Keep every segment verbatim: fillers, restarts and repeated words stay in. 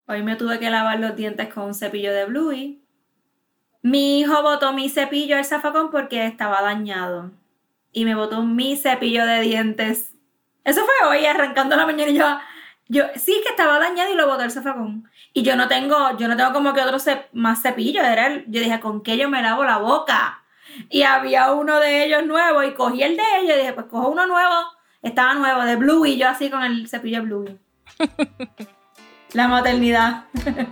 Hoy me tuve que lavar los dientes con un cepillo de Bluey. Mi hijo botó mi cepillo al zafacón porque estaba dañado. Y me botó mi cepillo de dientes. Eso fue hoy, arrancando la mañana y yo... Yo, sí, que estaba dañado y lo botó al zafacón. Y yo no tengo, yo no tengo como que otro cep- más cepillo. Era el, yo dije, ¿con qué yo me lavo la boca? Y había uno de ellos nuevo y cogí el de ellos y dije, pues cojo uno nuevo. Estaba nuevo, de Bluey, y yo así con el cepillo de Bluey. La maternidad.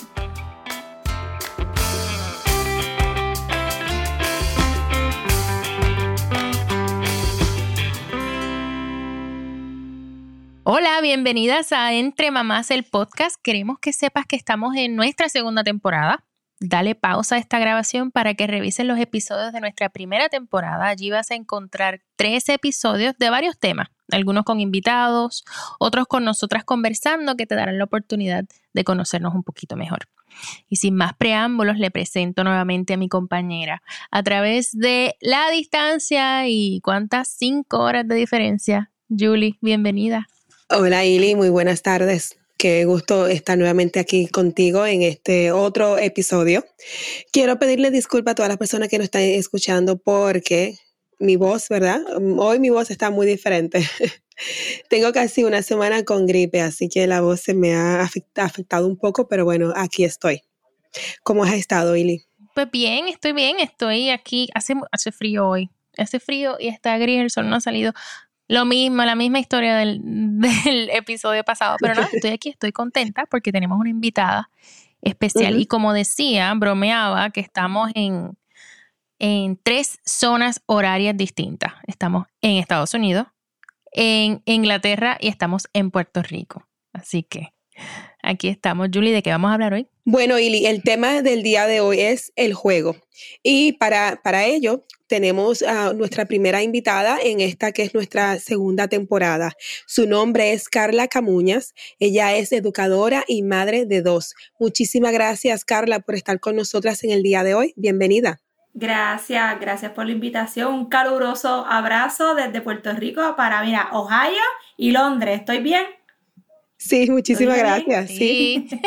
Hola, bienvenidas a Entre Mamás, el podcast. Queremos que sepas que estamos en nuestra segunda temporada. Dale pausa a esta grabación para que revises los episodios de nuestra primera temporada. Allí vas a encontrar tres episodios de varios temas, algunos con invitados, otros con nosotras conversando, que te darán la oportunidad de conocernos un poquito mejor. Y sin más preámbulos, le presento nuevamente a mi compañera a través de la distancia y cuántas cinco horas de diferencia. Julie, bienvenida. Hola Ili, muy buenas tardes. Qué gusto estar nuevamente aquí contigo en este otro episodio. Quiero pedirle disculpas a todas las personas que nos están escuchando porque mi voz, ¿verdad? Hoy mi voz está muy diferente. Tengo casi una semana con gripe, así que la voz se me ha afectado un poco, pero bueno, aquí estoy. ¿Cómo has estado, Ili? Pues bien, estoy bien, estoy aquí. Hace, hace frío hoy, hace frío y está gris, el sol no ha salido. Lo mismo, la misma historia del, del episodio pasado, pero no, estoy aquí, estoy contenta porque tenemos una invitada especial. Uh-huh. Y como decía, bromeaba que estamos en, en tres zonas horarias distintas. Estamos en Estados Unidos, en Inglaterra y estamos en Puerto Rico. Así que aquí estamos. Julie, ¿de qué vamos a hablar hoy? Bueno, Ili, el tema del día de hoy es el juego. Y para, para ello tenemos a nuestra primera invitada en esta que es nuestra segunda temporada. Su nombre es Carla Camuñas. Ella es educadora y madre de dos. Muchísimas gracias, Carla, por estar con nosotras en el día de hoy. Bienvenida. Gracias, gracias por la invitación. Un caluroso abrazo desde Puerto Rico para, mira, Ohio y Londres. ¿Estoy bien? Sí, muchísimas gracias. Sí. sí.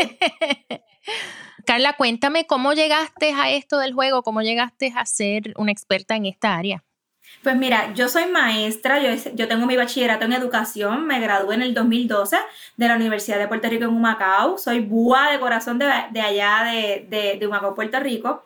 Carla, cuéntame cómo llegaste a esto del juego, cómo llegaste a ser una experta en esta área. Pues mira, yo soy maestra, yo, yo tengo mi bachillerato en educación, me gradué en el dos mil doce de la Universidad de Puerto Rico en Humacao, soy búa de corazón de, de allá de, de, de Humacao, Puerto Rico,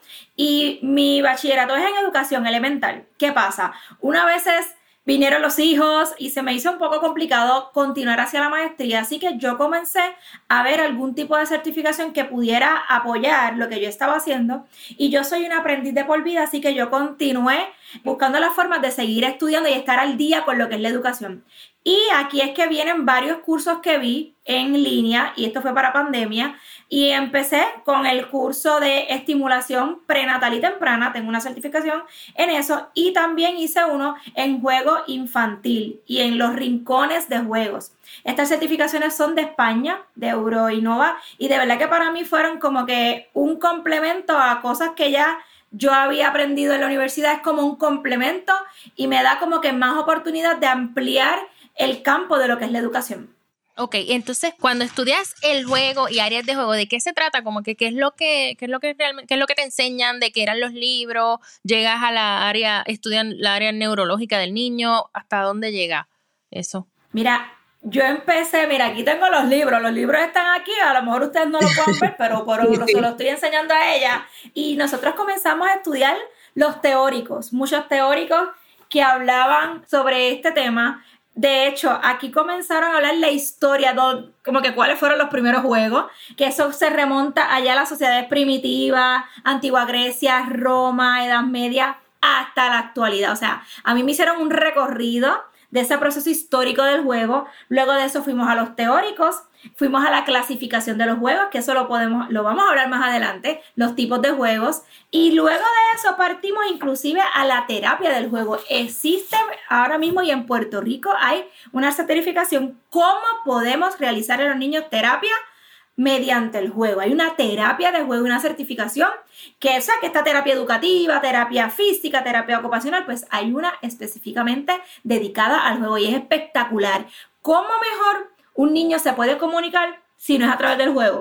y mi bachillerato es en educación elemental. ¿Qué pasa? Una vez es... Vinieron los hijos y se me hizo un poco complicado continuar hacia la maestría, así que yo comencé a ver algún tipo de certificación que pudiera apoyar lo que yo estaba haciendo, y yo soy una aprendiz de por vida, así que yo continué buscando las formas de seguir estudiando y estar al día con lo que es la educación. Y aquí es que vienen varios cursos que vi en línea, y esto fue para pandemia, y empecé con el curso de estimulación prenatal y temprana, tengo una certificación en eso, y también hice uno en juego infantil y en los rincones de juegos. Estas certificaciones son de España, de Euroinnova, y de verdad que para mí fueron como que un complemento a cosas que ya yo había aprendido en la universidad, es como un complemento y me da como que más oportunidad de ampliar el campo de lo que es la educación. Ok, entonces cuando estudias el juego y áreas de juego, ¿de qué se trata? Como que qué es lo que, qué es lo que realmente, qué es lo que te enseñan, de qué eran los libros, llegas a la área, estudian la área neurológica del niño, ¿hasta dónde llega eso? Mira, yo empecé, mira, aquí tengo los libros, los libros están aquí, a lo mejor ustedes no lo pueden ver, pero por sí, sí. Se lo estoy enseñando a ella, y nosotros comenzamos a estudiar los teóricos, muchos teóricos que hablaban sobre este tema. De hecho, aquí comenzaron a hablar la historia, como que cuáles fueron los primeros juegos, que eso se remonta allá a las sociedades primitivas, Antigua Grecia, Roma, Edad Media, hasta la actualidad. O sea, a mí me hicieron un recorrido de ese proceso histórico del juego. Luego de eso fuimos a los teóricos, fuimos a la clasificación de los juegos, que eso lo podemos, lo vamos a hablar más adelante, los tipos de juegos, y luego de eso partimos inclusive a la terapia del juego. Existe ahora mismo, y en Puerto Rico hay una certificación, cómo podemos realizar en los niños terapia mediante el juego. Hay una terapia de juego, una certificación, que o sea, que esta terapia educativa, terapia física, terapia ocupacional, pues hay una específicamente dedicada al juego, y es espectacular. ¿Cómo mejor un niño se puede comunicar si no es a través del juego?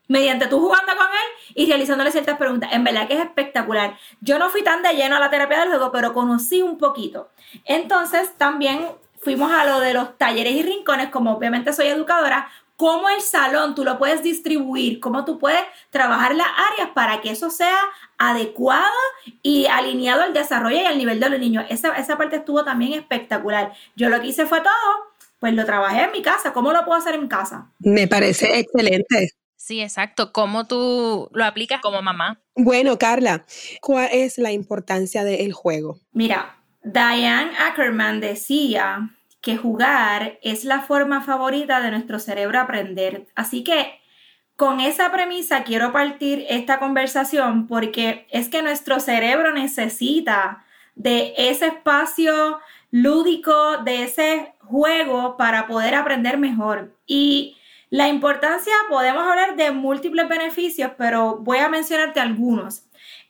mediante tú jugando con él y realizándole ciertas preguntas. En verdad que es espectacular. Yo no fui tan de lleno a la terapia del juego, pero conocí un poquito. Entonces también fuimos a lo de los talleres y rincones, como obviamente soy educadora, cómo el salón tú lo puedes distribuir, cómo tú puedes trabajar las áreas para que eso sea adecuado y alineado al desarrollo y al nivel de los niños. Esa, esa parte estuvo también espectacular. Yo lo que hice fue todo, pues lo trabajé en mi casa. ¿Cómo lo puedo hacer en casa? Me parece excelente. Sí, exacto. ¿Cómo tú lo aplicas como mamá? Bueno, Carla, ¿cuál es la importancia del juego? Mira, Diane Ackerman decía que jugar es la forma favorita de nuestro cerebro aprender. Así que con esa premisa quiero partir esta conversación porque es que nuestro cerebro necesita de ese espacio lúdico, de ese juego para poder aprender mejor. Y la importancia, podemos hablar de múltiples beneficios, pero voy a mencionarte algunos.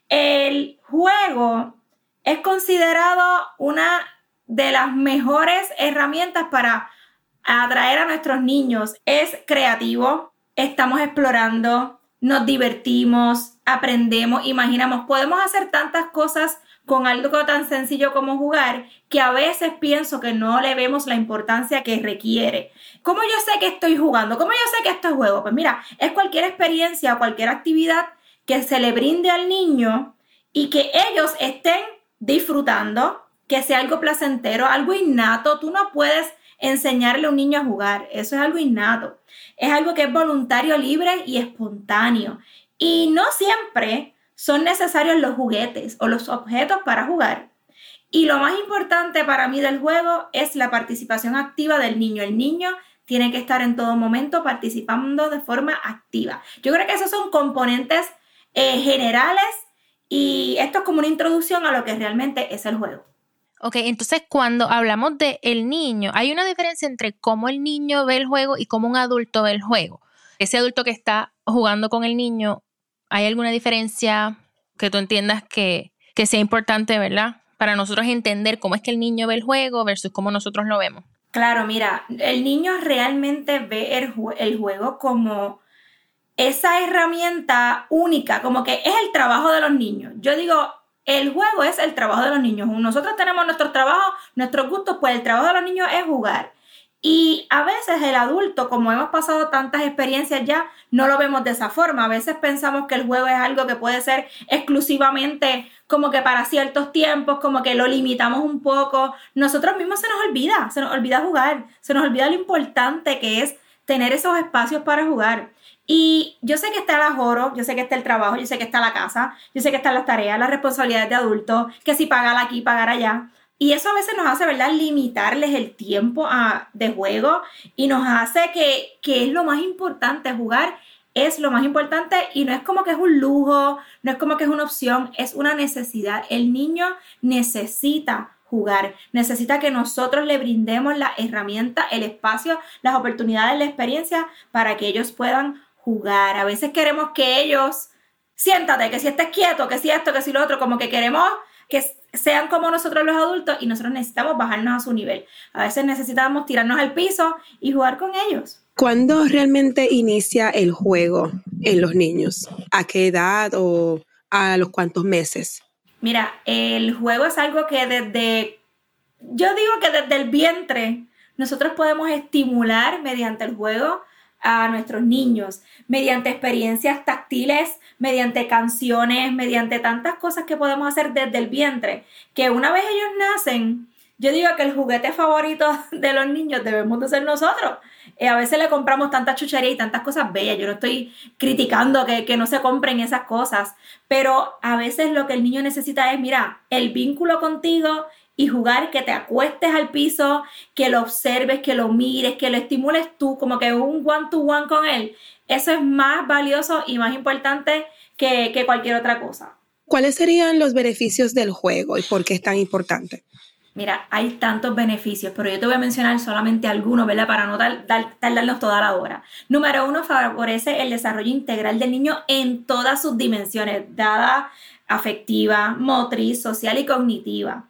El juego es considerado una de las mejores herramientas para atraer a nuestros niños. Es creativo, estamos explorando, nos divertimos, aprendemos, imaginamos. Podemos hacer tantas cosas con algo tan sencillo como jugar que a veces pienso que no le vemos la importancia que requiere. ¿Cómo yo sé que estoy jugando? ¿Cómo yo sé que esto es juego? Pues mira, es cualquier experiencia o cualquier actividad que se le brinde al niño y que ellos estén disfrutando, que sea algo placentero, algo innato. Tú no puedes enseñarle a un niño a jugar, eso es algo innato. Es algo que es voluntario, libre y espontáneo. Y no siempre son necesarios los juguetes o los objetos para jugar. Y lo más importante para mí del juego es la participación activa del niño. El niño tiene que estar en todo momento participando de forma activa. Yo creo que esos son componentes eh, generales y esto es como una introducción a lo que realmente es el juego. Ok, entonces cuando hablamos de el niño, hay una diferencia entre cómo el niño ve el juego y cómo un adulto ve el juego. Ese adulto que está jugando con el niño, ¿hay alguna diferencia que tú entiendas que, que sea importante, verdad? Para nosotros entender cómo es que el niño ve el juego versus cómo nosotros lo vemos. Claro, mira, el niño realmente ve el, ju- el juego como esa herramienta única, como que es el trabajo de los niños. Yo digo, el juego es el trabajo de los niños. Nosotros tenemos nuestros trabajos, nuestros gustos, pues el trabajo de los niños es jugar. Y a veces el adulto, como hemos pasado tantas experiencias ya, no lo vemos de esa forma. A veces pensamos que el juego es algo que puede ser exclusivamente como que para ciertos tiempos, como que lo limitamos un poco. Nosotros mismos se nos olvida, se nos olvida jugar, se nos olvida lo importante que es tener esos espacios para jugar. Y yo sé que está el ajoro, yo sé que está el trabajo, yo sé que está la casa, yo sé que están las tareas, las responsabilidades de adultos, que si pagar aquí, pagar allá. Y eso a veces nos hace, ¿verdad?, limitarles el tiempo a, de juego y nos hace que, que es lo más importante, jugar es lo más importante y no es como que es un lujo, no es como que es una opción, es una necesidad. El niño necesita jugar, necesita que nosotros le brindemos la herramienta, el espacio, las oportunidades, la experiencia para que ellos puedan jugar. A veces queremos que ellos, siéntate, que si estés quieto, que si esto, que si lo otro, como que queremos que sean como nosotros los adultos y nosotros necesitamos bajarnos a su nivel. A veces necesitamos tirarnos al piso y jugar con ellos. ¿Cuándo realmente inicia el juego en los niños? ¿A qué edad o a los cuántos meses? Mira, el juego es algo que desde, yo digo que desde el vientre nosotros podemos estimular mediante el juego a nuestros niños, mediante experiencias táctiles, mediante canciones, mediante tantas cosas que podemos hacer desde el vientre, que una vez ellos nacen, yo digo que el juguete favorito de los niños debemos de ser nosotros. Eh, a veces le compramos tanta chuchería y tantas cosas bellas, yo no estoy criticando que, que no se compren esas cosas, pero a veces lo que el niño necesita es, mira, el vínculo contigo y jugar, que te acuestes al piso, que lo observes, que lo mires, que lo estimules tú, como que un one to one con él. Eso es más valioso y más importante que, que cualquier otra cosa. ¿Cuáles serían los beneficios del juego y por qué es tan importante? Mira, hay tantos beneficios, pero yo te voy a mencionar solamente algunos, ¿verdad? Para no dar, dar, tardarnos toda la hora. Número uno, favorece el desarrollo integral del niño en todas sus dimensiones, dada afectiva, motriz, social y cognitiva.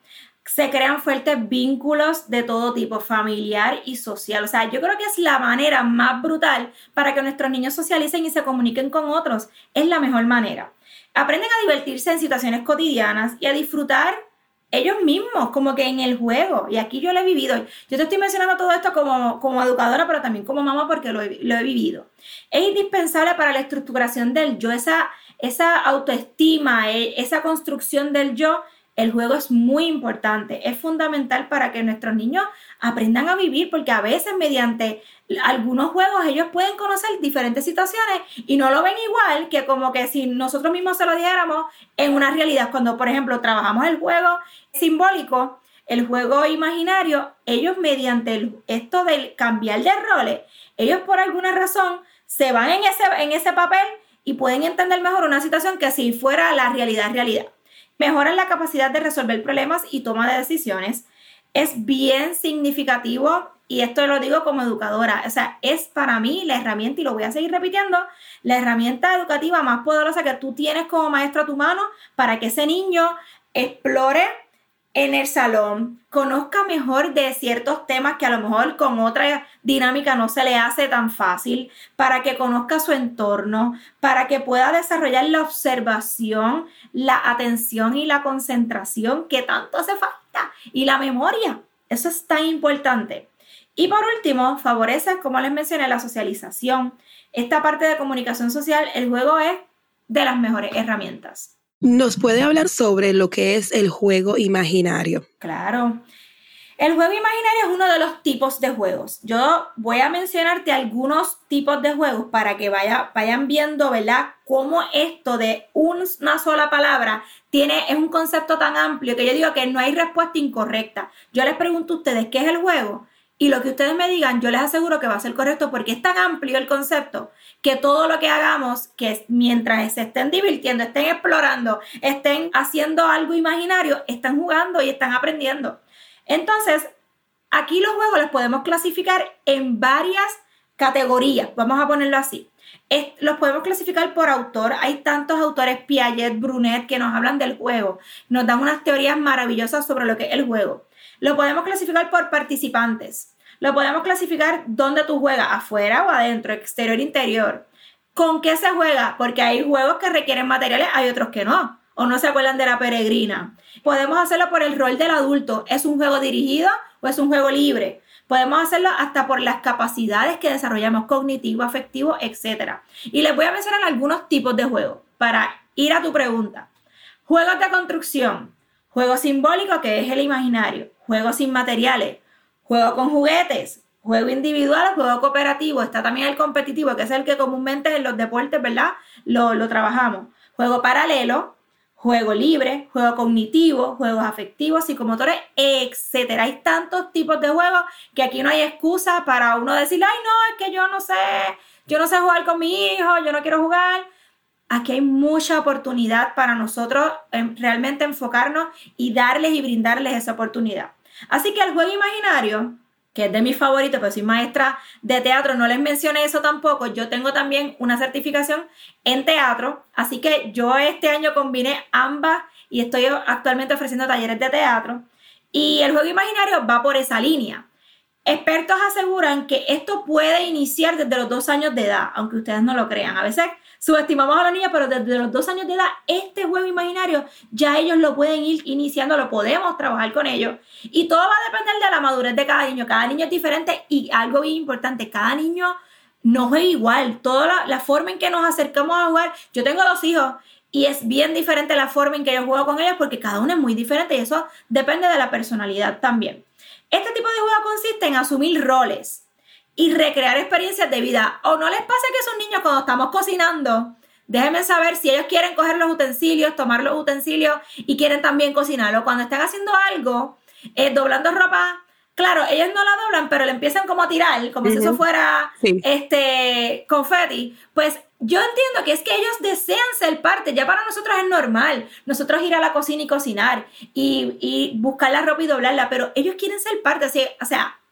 se crean fuertes vínculos de todo tipo, familiar y social. O sea, yo creo que es la manera más brutal para que nuestros niños socialicen y se comuniquen con otros. Es la mejor manera. Aprenden a divertirse en situaciones cotidianas y a disfrutar ellos mismos, como que en el juego. Y aquí yo lo he vivido. Yo te estoy mencionando todo esto como, como educadora, pero también como mamá porque lo he, lo he vivido. Es indispensable para la estructuración del yo, esa, esa autoestima, esa construcción del yo. El juego es muy importante, es fundamental para que nuestros niños aprendan a vivir, porque a veces mediante algunos juegos ellos pueden conocer diferentes situaciones y no lo ven igual que como que si nosotros mismos se lo dijéramos en una realidad. Cuando, por ejemplo, trabajamos el juego simbólico, el juego imaginario, ellos mediante el, esto del cambiar de roles, ellos por alguna razón se van en ese, en ese papel y pueden entender mejor una situación que si fuera la realidad realidad. Mejoran la capacidad de resolver problemas y toma de decisiones. Es bien significativo, y esto lo digo como educadora, o sea, es para mí la herramienta, y lo voy a seguir repitiendo, la herramienta educativa más poderosa que tú tienes como maestro a tu mano para que ese niño explore en el salón, conozca mejor de ciertos temas que a lo mejor con otra dinámica no se le hace tan fácil, para que conozca su entorno, para que pueda desarrollar la observación, la atención y la concentración que tanto hace falta, y la memoria. Eso es tan importante. Y por último, favorece, como les mencioné, la socialización. Esta parte de comunicación social, el juego es de las mejores herramientas. ¿Nos puede hablar sobre lo que es el juego imaginario? Claro. El juego imaginario es uno de los tipos de juegos. Yo voy a mencionarte algunos tipos de juegos para que vaya, vayan viendo, ¿verdad?, cómo esto de una sola palabra tiene, es un concepto tan amplio que yo digo que no hay respuesta incorrecta. Yo les pregunto a ustedes, ¿qué es el juego? Y lo que ustedes me digan, yo les aseguro que va a ser correcto, porque es tan amplio el concepto que todo lo que hagamos, que mientras se estén divirtiendo, estén explorando, estén haciendo algo imaginario, están jugando y están aprendiendo. Entonces, aquí los juegos los podemos clasificar en varias categorías, vamos a ponerlo así. Es, los podemos clasificar por autor. Hay tantos autores, Piaget, Brunet, que nos hablan del juego. Nos dan unas teorías maravillosas sobre lo que es el juego. Lo podemos clasificar por participantes. Lo podemos clasificar dónde tú juegas, afuera o adentro, exterior, interior. ¿Con qué se juega? Porque hay juegos que requieren materiales, hay otros que no. O no se acuerdan de la peregrina. Podemos hacerlo por el rol del adulto. ¿Es un juego dirigido o es un juego libre? Podemos hacerlo hasta por las capacidades que desarrollamos, cognitivo, afectivo, etcétera. Y les voy a mencionar algunos tipos de juegos para ir a tu pregunta. Juegos de construcción. Juego simbólico, que es el imaginario. Juego sin materiales. Juego con juguetes. Juego individual, juego cooperativo. Está también el competitivo, que es el que comúnmente en los deportes, ¿verdad?, Lo, lo trabajamos. Juego paralelo. Juego libre, juego cognitivo, juegos afectivos, psicomotores, etcétera. Hay tantos tipos de juegos que aquí no hay excusa para uno decir, ay, no, es que yo no sé, yo no sé jugar con mi hijo, yo no quiero jugar. Aquí hay mucha oportunidad para nosotros en realmente enfocarnos y darles y brindarles esa oportunidad. Así que el juego imaginario, que es de mis favoritos, pero soy maestra de teatro, no les mencioné eso tampoco. Yo tengo también una certificación en teatro, así que yo este año combiné ambas y estoy actualmente ofreciendo talleres de teatro. Y el juego imaginario va por esa línea. Expertos aseguran que esto puede iniciar desde los dos años de edad, aunque ustedes no lo crean. A veces subestimamos a los niños, pero desde los dos años de edad, este juego imaginario ya ellos lo pueden ir iniciando, lo podemos trabajar con ellos. Y todo va a depender de la madurez de cada niño. Cada niño es diferente y algo bien importante, cada niño no juega igual. Toda la, la forma en que nos acercamos a jugar, yo tengo dos hijos y es bien diferente la forma en que yo juego con ellos porque cada uno es muy diferente y eso depende de la personalidad también. Este tipo de juego consiste en asumir roles y recrear experiencias de vida. ¿O no les pasa que esos niños cuando estamos cocinando, déjenme saber si ellos quieren coger los utensilios, tomar los utensilios y quieren también cocinarlo? Cuando están haciendo algo, eh, doblando ropa, claro, ellos no la doblan, pero le empiezan como a tirar, como uh-huh. si eso fuera sí. este confeti. Pues yo entiendo que es que ellos desean ser parte. Ya para nosotros es normal nosotros ir a la cocina y cocinar y, y buscar la ropa y doblarla, pero ellos quieren ser parte. Así, o sea,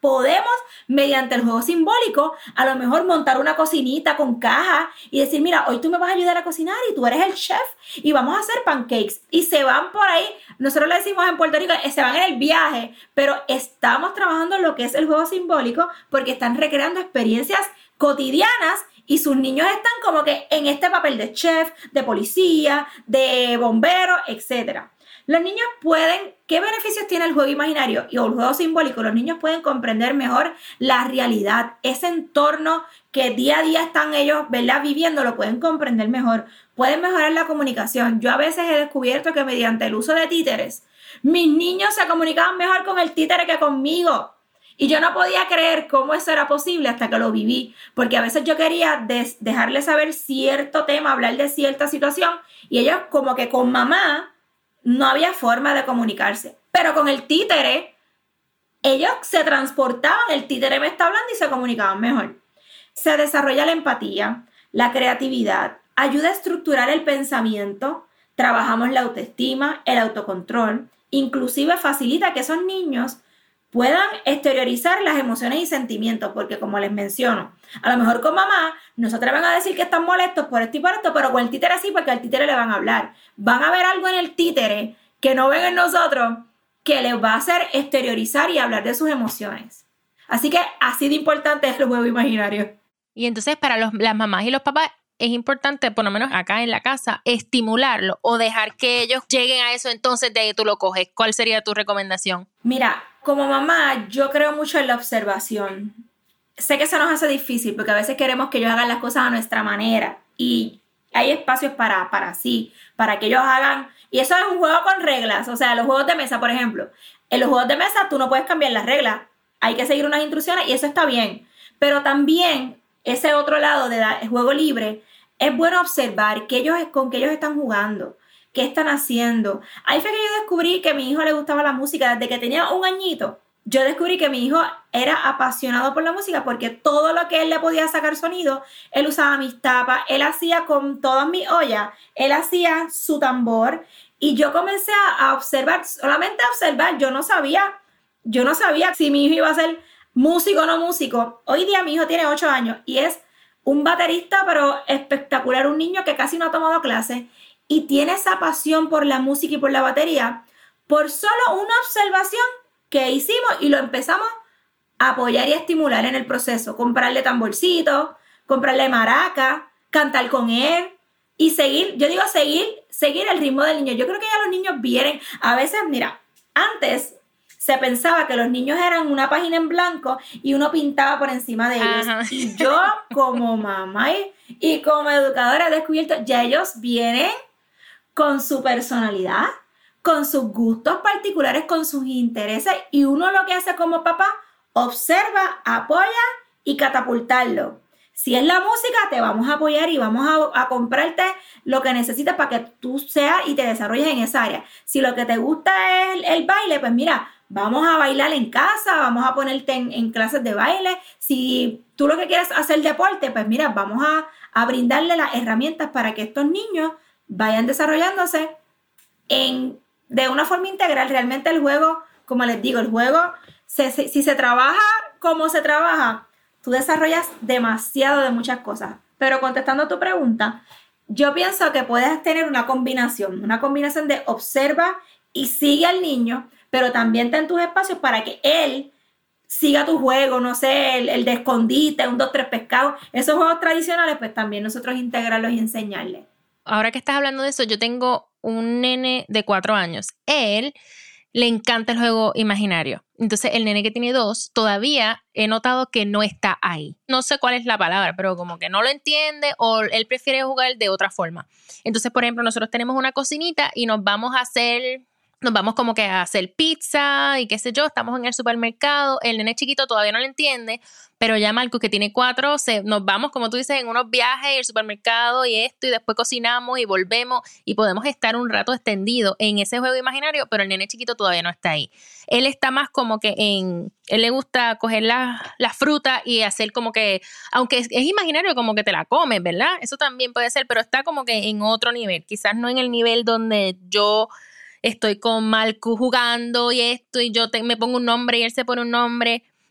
podemos, mediante el juego simbólico, a lo mejor montar una cocinita con caja y decir, mira, hoy tú me vas a ayudar a cocinar y tú eres el chef y vamos a hacer pancakes. Y se van por ahí, nosotros le decimos en Puerto Rico, se van en el viaje, pero estamos trabajando en lo que es el juego simbólico porque están recreando experiencias cotidianas y sus niños están como que en este papel de chef, de policía, de bombero, etcétera. Los niños pueden, ¿qué beneficios tiene el juego imaginario y el juego simbólico? Los niños pueden comprender mejor la realidad, ese entorno que día a día están ellos, ¿verdad?, viviendo, lo pueden comprender mejor, pueden mejorar la comunicación. Yo a veces he descubierto que mediante el uso de títeres, mis niños se comunicaban mejor con el títere que conmigo. Y yo no podía creer cómo eso era posible hasta que lo viví, porque a veces yo quería des- dejarles saber cierto tema, hablar de cierta situación, y ellos como que con mamá no había forma de comunicarse. Pero con el títere, ellos se transportaban, el títere me está hablando y se comunicaban mejor. Se desarrolla la empatía, la creatividad, ayuda a estructurar el pensamiento, trabajamos la autoestima, el autocontrol, inclusive facilita que esos niños puedan exteriorizar las emociones y sentimientos, porque como les menciono, a lo mejor con mamá no se atreven a decir que están molestos por esto y por esto, pero con el títere sí, porque al títere le van a hablar. Van a ver algo en el títere que no ven en nosotros que les va a hacer exteriorizar y hablar de sus emociones. Así que así de importante es el juego imaginario. Y entonces para los, las mamás y los papás es importante, por lo menos acá en la casa, estimularlo o dejar que ellos lleguen a eso, entonces de ahí tú lo coges. ¿Cuál sería tu recomendación? Mira, como mamá, yo creo mucho en la observación. Sé que se nos hace difícil porque a veces queremos que ellos hagan las cosas a nuestra manera y hay espacios para, para sí, para que ellos hagan, y eso es un juego con reglas, o sea, los juegos de mesa, por ejemplo, en los juegos de mesa tú no puedes cambiar las reglas, hay que seguir unas instrucciones y eso está bien, pero también ese otro lado del juego libre, es bueno observar que ellos, con qué ellos están jugando, qué están haciendo. Ahí fue que yo descubrí que a mi hijo le gustaba la música desde que tenía un añito. Yo descubrí que mi hijo era apasionado por la música porque todo lo que él le podía sacar sonido, él usaba mis tapas, él hacía con todas mis ollas, él hacía su tambor y yo comencé a observar, solamente a observar, yo no sabía, yo no sabía si mi hijo iba a ser músico o no músico. Hoy día mi hijo tiene ocho años y es un baterista pero espectacular, un niño que casi no ha tomado clases y tiene esa pasión por la música y por la batería por solo una observación que hicimos y lo empezamos a apoyar y a estimular en el proceso, comprarle tamborcitos, comprarle maraca, cantar con él y seguir, yo digo seguir, seguir el ritmo del niño. Yo creo que ya los niños vienen, a veces, mira, antes se pensaba que los niños eran una página en blanco y uno pintaba por encima de ellos. Ajá. Y yo como mamá y, y como educadora he descubierto, ya ellos vienen con su personalidad, con sus gustos particulares, con sus intereses, y uno lo que hace como papá, observa, apoya y catapultarlo. Si es la música, te vamos a apoyar y vamos a, a comprarte lo que necesitas para que tú seas y te desarrolles en esa área. Si lo que te gusta es el, el baile, pues mira, vamos a bailar en casa, vamos a ponerte en, en clases de baile. Si tú lo que quieres hacer deporte, pues mira, vamos a, a brindarle las herramientas para que estos niños vayan desarrollándose en, de una forma integral. Realmente el juego, como les digo, el juego, se, se, si se trabaja como se trabaja, tú desarrollas demasiado de muchas cosas. Pero contestando a tu pregunta, yo pienso que puedes tener una combinación, una combinación de observa y sigue al niño, pero también ten tus espacios para que él siga tu juego, no sé, el, el de escondite, un dos, tres pescados. Esos juegos tradicionales, pues también nosotros integrarlos y enseñarles. Ahora que estás hablando de eso, yo tengo un nene de cuatro años. Él le encanta el juego imaginario. Entonces, el nene que tiene dos, todavía he notado que no está ahí. No sé cuál es la palabra, pero como que no lo entiende o él prefiere jugar de otra forma. Entonces, por ejemplo, nosotros tenemos una cocinita y nos vamos a hacer... Nos vamos como que a hacer pizza y qué sé yo, estamos en el supermercado, el nene chiquito todavía no lo entiende, pero ya Marcus que tiene cuatro, se, nos vamos como tú dices en unos viajes, el supermercado y esto y después cocinamos y volvemos y podemos estar un rato extendido en ese juego imaginario, pero el nene chiquito todavía no está ahí. Él está más como que en, él le gusta coger la, la fruta y hacer como que, aunque es, es imaginario como que te la comes, ¿verdad? Eso también puede ser, pero está como que en otro nivel, quizás no en el nivel donde yo... Estoy con Marcus jugando y esto y yo te, me pongo un nombre y él se pone un nombre,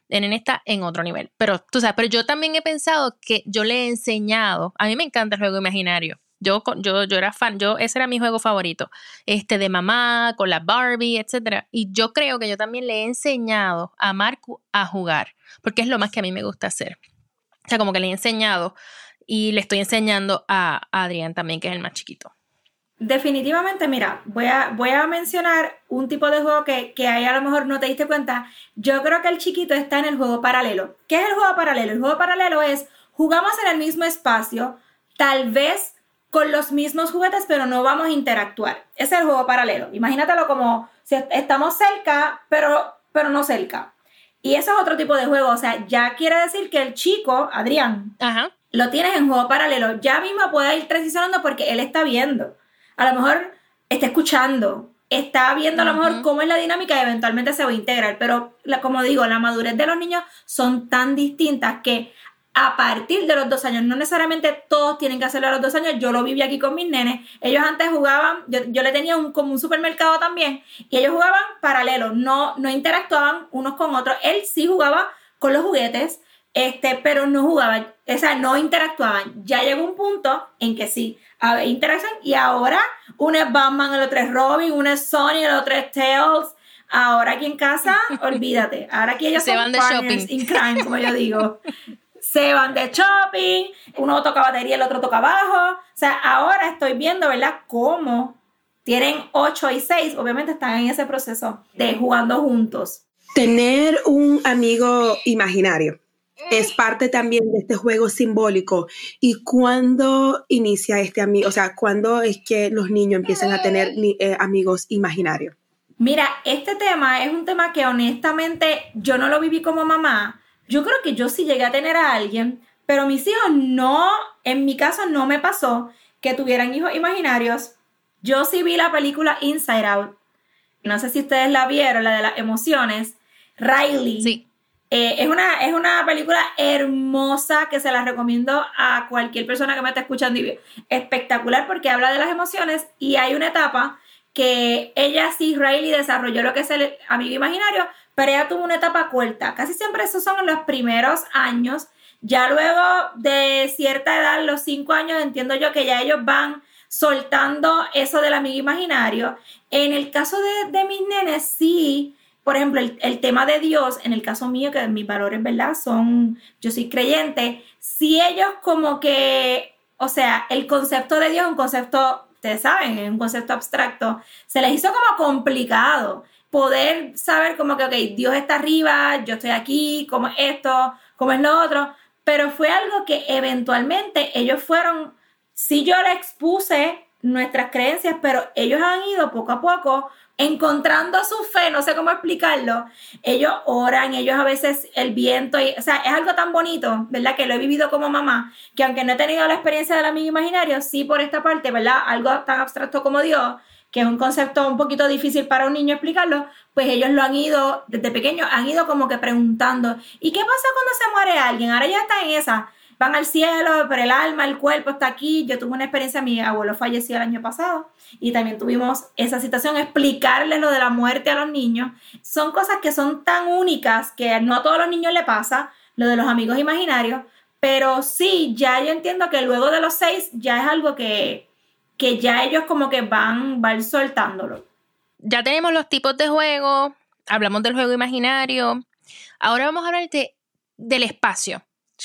el nene está en otro nivel. Pero tú sabes, pero yo también he pensado que yo le he enseñado, a mí me encanta el juego imaginario. Yo, yo, yo era fan, yo, ese era mi juego favorito, este de mamá, con la Barbie, etcétera. Y yo creo que yo también le he enseñado a Marco a jugar, porque es lo más que a mí me gusta hacer. O sea, como que le he enseñado y le estoy enseñando a, a Adrián también, que es el más chiquito. Definitivamente, mira, voy a, voy a mencionar un tipo de juego que, que ahí a lo mejor no te diste cuenta. Yo creo que el chiquito está en el juego paralelo. ¿Qué es el juego paralelo? El juego paralelo es, jugamos en el mismo espacio, tal vez con los mismos juguetes, pero no vamos a interactuar. Ese es el juego paralelo. Imagínatelo como si estamos cerca, pero, pero no cerca. Y eso es otro tipo de juego. O sea, ya quiere decir que el chico, Adrián, Ajá. lo tienes en juego paralelo. Ya mismo puede ir transicionando porque él está viendo. A lo mejor está escuchando, está viendo a lo mejor uh-huh. cómo es la dinámica y eventualmente se va a integrar. Pero, la, como digo, la madurez de los niños son tan distintas que a partir de los dos años, no necesariamente todos tienen que hacerlo a los dos años. Yo lo viví aquí con mis nenes. Ellos antes jugaban, yo, yo le tenía un, como un supermercado también, y ellos jugaban paralelo, no, no interactuaban unos con otros. Él sí jugaba con los juguetes, este, pero no jugaban, o sea, no interactuaban. Ya llegó un punto en que sí, había interacción, y ahora uno es Batman, el otro es Robin, uno es Sonic, el otro es Tails. Ahora aquí en casa, olvídate. Ahora aquí ellos se son van de partners shopping in crime, como yo digo. Se van de shopping, uno toca batería, el otro toca bajo. O sea, ahora estoy viendo, ¿verdad?, cómo tienen ocho y seis, obviamente están en ese proceso de jugando juntos. Tener un amigo imaginario es parte también de este juego simbólico. ¿Y cuándo inicia este amigo? O sea, ¿cuándo es que los niños empiezan a tener eh, amigos imaginarios? Mira, este tema es un tema que honestamente yo no lo viví como mamá. Yo creo que yo sí llegué a tener a alguien, pero mis hijos no, en mi caso no me pasó que tuvieran hijos imaginarios. Yo sí vi la película Inside Out. No sé si ustedes la vieron, la de las emociones. Riley. Sí. Eh, es, una, es una película hermosa que se la recomiendo a cualquier persona que me esté escuchando. Y espectacular porque habla de las emociones y hay una etapa que ella sí, Riley, desarrolló lo que es el amigo imaginario, pero ella tuvo una etapa corta. Casi siempre esos son los primeros años. Ya luego de cierta edad, los cinco años, entiendo yo que ya ellos van soltando eso del amigo imaginario. En el caso de, de mis nenes, sí, por ejemplo, el, el tema de Dios, en el caso mío, que mis valores, ¿verdad?, son, yo soy creyente, sí ellos como que, o sea, el concepto de Dios es un concepto, ustedes saben, es un concepto abstracto, se les hizo como complicado poder saber como que, ok, Dios está arriba, yo estoy aquí, cómo es esto, cómo es lo otro, pero fue algo que eventualmente ellos fueron, sí yo les expuse nuestras creencias, pero ellos han ido poco a poco encontrando su fe, no sé cómo explicarlo. Ellos oran, ellos a veces el viento, y, o sea, es algo tan bonito, ¿verdad?, que lo he vivido como mamá, que aunque no he tenido la experiencia del amigo imaginario, sí por esta parte, ¿verdad?, algo tan abstracto como Dios, que es un concepto un poquito difícil para un niño explicarlo, pues ellos lo han ido, desde pequeños, han ido como que preguntando, ¿y qué pasa cuando se muere alguien? Ahora ya está en esa, van al cielo, pero el alma, el cuerpo está aquí. Yo tuve una experiencia, mi abuelo falleció el año pasado y también tuvimos esa situación, explicarles lo de la muerte a los niños. Son cosas que son tan únicas que no a todos los niños le pasa, lo de los amigos imaginarios, pero sí, ya yo entiendo que luego de los seis ya es algo que, que ya ellos como que van, van soltándolo. Ya tenemos los tipos de juego, hablamos del juego imaginario, ahora vamos a hablar de, del espacio.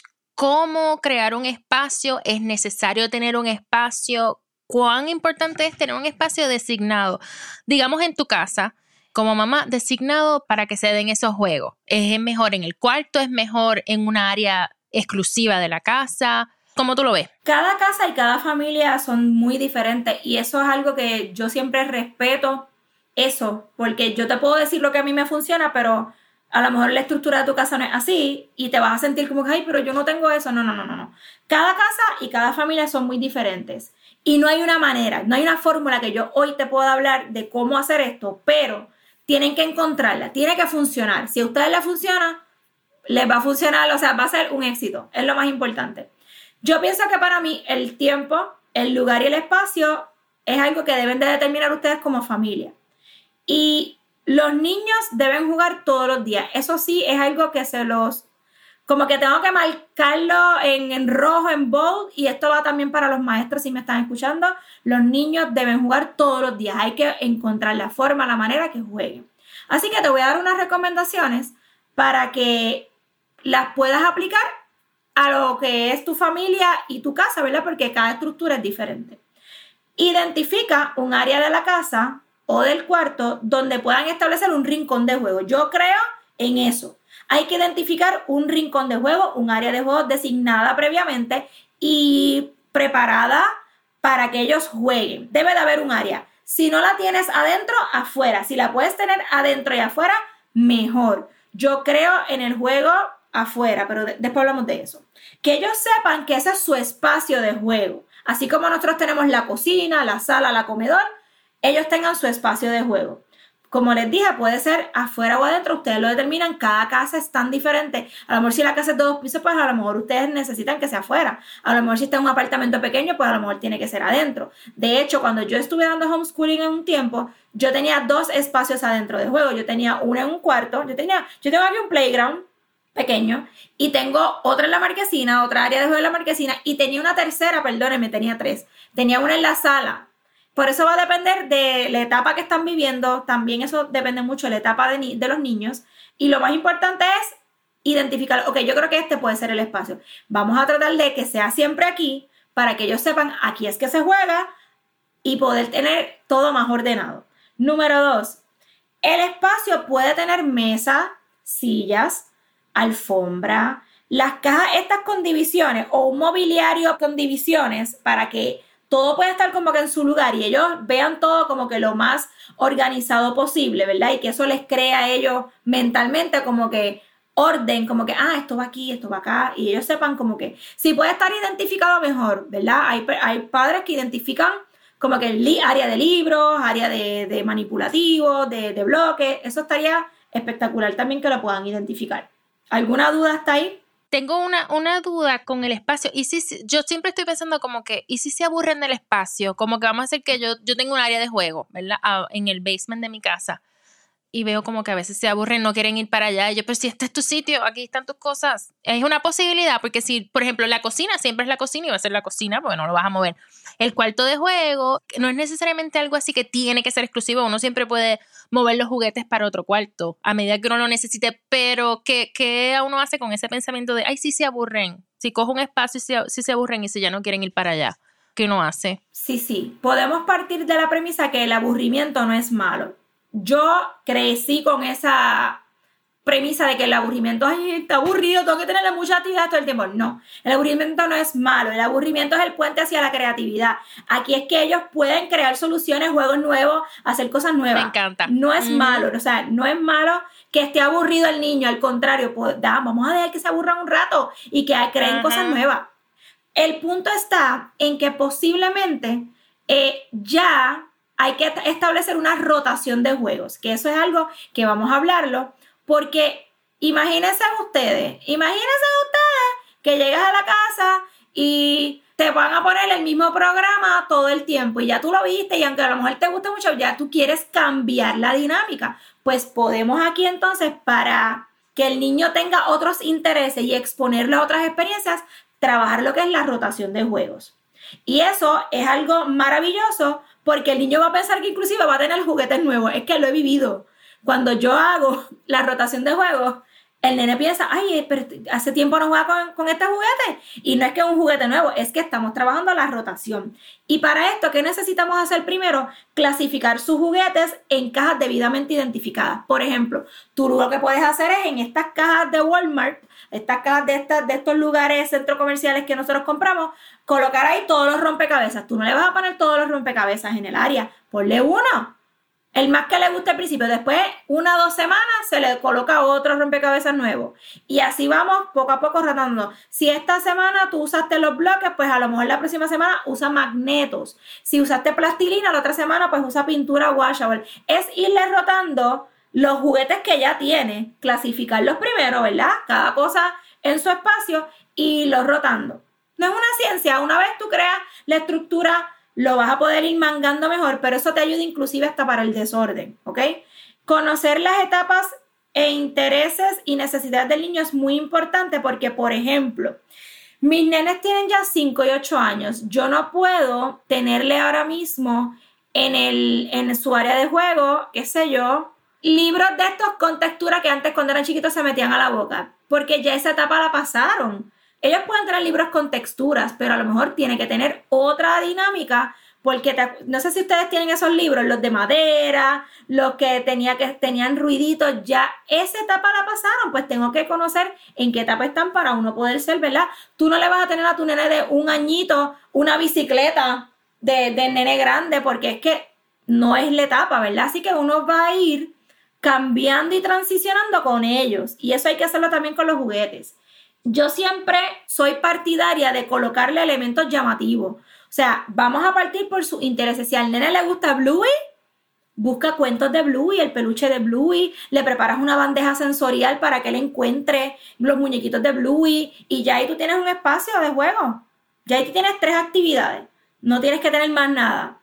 ¿Cómo crear un espacio? ¿Es necesario tener un espacio? ¿Cuán importante es tener un espacio designado? Digamos en tu casa, como mamá, designado para que se den esos juegos. ¿Es mejor en el cuarto? ¿Es mejor en una área exclusiva de la casa? ¿Cómo tú lo ves? Cada casa y cada familia son muy diferentes y eso es algo que yo siempre respeto eso, porque yo te puedo decir lo que a mí me funciona, pero a lo mejor la estructura de tu casa no es así y te vas a sentir como que, ay, pero yo no tengo eso. No, no, no, no, no. Cada casa y cada familia son muy diferentes y no hay una manera, no hay una fórmula que yo hoy te pueda hablar de cómo hacer esto, pero tienen que encontrarla, tiene que funcionar. Si a ustedes les funciona, les va a funcionar, o sea, va a ser un éxito, es lo más importante. Yo pienso que para mí el tiempo, el lugar y el espacio es algo que deben de determinar ustedes como familia. Y Los niños deben jugar todos los días. Eso sí es algo que se los... Como que tengo que marcarlo en, en rojo, en bold, y esto va también para los maestros si me están escuchando. Los niños deben jugar todos los días. Hay que encontrar la forma, la manera que jueguen. Así que te voy a dar unas recomendaciones para que las puedas aplicar a lo que es tu familia y tu casa, ¿verdad? Porque cada estructura es diferente. Identifica un área de la casa o del cuarto donde puedan establecer un rincón de juego. Yo creo en eso. Hay que identificar un rincón de juego, un área de juego designada previamente y preparada para que ellos jueguen. Debe de haber un área. Si no la tienes adentro, afuera. Si la puedes tener adentro y afuera, mejor. Yo creo en el juego afuera, pero de- después hablamos de eso. Que ellos sepan que ese es su espacio de juego. Así como nosotros tenemos la cocina, la sala, la comedor, ellos tengan su espacio de juego. Como les dije, puede ser afuera o adentro, ustedes lo determinan, cada casa es tan diferente. A lo mejor si la casa es de dos pisos, pues a lo mejor ustedes necesitan que sea afuera. A lo mejor si está en un apartamento pequeño, pues a lo mejor tiene que ser adentro. De hecho, cuando yo estuve dando homeschooling en un tiempo, yo tenía dos espacios adentro de juego. Yo tenía uno en un cuarto, yo tenía, yo tengo aquí un playground pequeño y tengo otra en la marquesina, otra área de juego en la marquesina y tenía una tercera, perdónenme, tenía tres. Tenía una en la sala. Por eso va a depender de la etapa que están viviendo, también eso depende mucho de la etapa de, ni- de los niños. Y lo más importante es identificar, ok, yo creo que este puede ser el espacio. Vamos a tratar de que sea siempre aquí para que ellos sepan aquí es que se juega y poder tener todo más ordenado. Número dos, el espacio puede tener mesa, sillas, alfombra, las cajas estas con divisiones o un mobiliario con divisiones para que todo puede estar como que en su lugar y ellos vean todo como que lo más organizado posible, ¿verdad? Y que eso les crea a ellos mentalmente como que orden, como que, ah, esto va aquí, esto va acá, y ellos sepan como que, si puede estar identificado mejor, ¿verdad? Hay, hay padres que identifican como que el li- área de libros, área de, de manipulativos, de, de bloques, eso estaría espectacular también que lo puedan identificar. ¿Alguna duda hasta ahí? Tengo una, una duda con el espacio. Y si, si- yo siempre estoy pensando como que, ¿y si se aburren del espacio? Como que vamos a hacer que yo, yo tengo un área de juego, ¿verdad? Ah, en el basement de mi casa. Y veo como que a veces se aburren, no quieren ir para allá. Y yo, pero si este es tu sitio, aquí están tus cosas. Es una posibilidad, porque si, por ejemplo, la cocina siempre es la cocina y va a ser la cocina, porque no lo vas a mover. El cuarto de juego no es necesariamente algo así que tiene que ser exclusivo. Uno siempre puede mover los juguetes para otro cuarto a medida que uno lo necesite. Pero, ¿qué, qué uno hace con ese pensamiento de, ay, sí se aburren? Si cojo un espacio y si, si se aburren y si ya no quieren ir para allá, ¿qué uno hace? Sí, sí. Podemos partir de la premisa que el aburrimiento no es malo. Yo crecí con esa premisa de que el aburrimiento, ay, está aburrido, tengo que tenerle mucha actividad todo el tiempo. No, el aburrimiento no es malo. El aburrimiento es el puente hacia la creatividad. Aquí es que ellos pueden crear soluciones, juegos nuevos, hacer cosas nuevas. Me encanta. No es Mm. malo, o sea, no es malo que esté aburrido el niño. Al contrario, pues, da, vamos a dejar que se aburran un rato y que creen Ajá. cosas nuevas. El punto está en que posiblemente eh, ya hay que establecer una rotación de juegos, que eso es algo que vamos a hablarlo, porque imagínense ustedes, imagínense ustedes que llegas a la casa y te van a poner el mismo programa todo el tiempo y ya tú lo viste y aunque a lo mejor te guste mucho, ya tú quieres cambiar la dinámica. Pues podemos aquí entonces, para que el niño tenga otros intereses y exponerlo a otras experiencias, trabajar lo que es la rotación de juegos. Y eso es algo maravilloso porque el niño va a pensar que inclusive va a tener juguetes nuevos. Es que lo he vivido. Cuando yo hago la rotación de juegos, el nene piensa, ay, pero hace tiempo no juega con, con este juguete. Y no es que es un juguete nuevo, es que estamos trabajando la rotación. Y para esto, ¿qué necesitamos hacer primero? Clasificar sus juguetes en cajas debidamente identificadas. Por ejemplo, tú lo que puedes hacer es en estas cajas de Walmart, estas cajas de, estas, de estos lugares, centros comerciales que nosotros compramos, colocar ahí todos los rompecabezas. Tú no le vas a poner todos los rompecabezas en el área, ponle uno. El más que le guste al principio, después una o dos semanas se le coloca otro rompecabezas nuevo y así vamos poco a poco rotando. Si esta semana tú usaste los bloques, pues a lo mejor la próxima semana usa magnetos. Si usaste plastilina, la otra semana pues usa pintura washable. Es irle rotando los juguetes que ya tiene, clasificarlos primero, ¿verdad? Cada cosa en su espacio y los rotando. No es una ciencia, una vez tú creas la estructura lo vas a poder ir mangando mejor, pero eso te ayuda inclusive hasta para el desorden, ¿ok? Conocer las etapas e intereses y necesidades del niño es muy importante porque, por ejemplo, mis nenes tienen ya cinco y ocho años. Yo no puedo tenerle ahora mismo en, el, en su área de juego, qué sé yo, libros de estos con textura que antes cuando eran chiquitos se metían a la boca, porque ya esa etapa la pasaron. Ellos pueden tener libros con texturas, pero a lo mejor tiene que tener otra dinámica, porque te, no sé si ustedes tienen esos libros, los de madera, los que, tenía que tenían ruiditos, ya esa etapa la pasaron, pues tengo que conocer en qué etapa están para uno poder ser, ¿verdad? Tú no le vas a tener a tu nene de un añito una bicicleta de, de nene grande, porque es que no es la etapa, ¿verdad? Así que uno va a ir cambiando y transicionando con ellos, y eso hay que hacerlo también con los juguetes. Yo siempre soy partidaria de colocarle elementos llamativos. O sea, vamos a partir por sus intereses. Si al nene le gusta Bluey, busca cuentos de Bluey, el peluche de Bluey, le preparas una bandeja sensorial para que él encuentre los muñequitos de Bluey y ya ahí tú tienes un espacio de juego. Ya ahí tú tienes tres actividades. No tienes que tener más nada.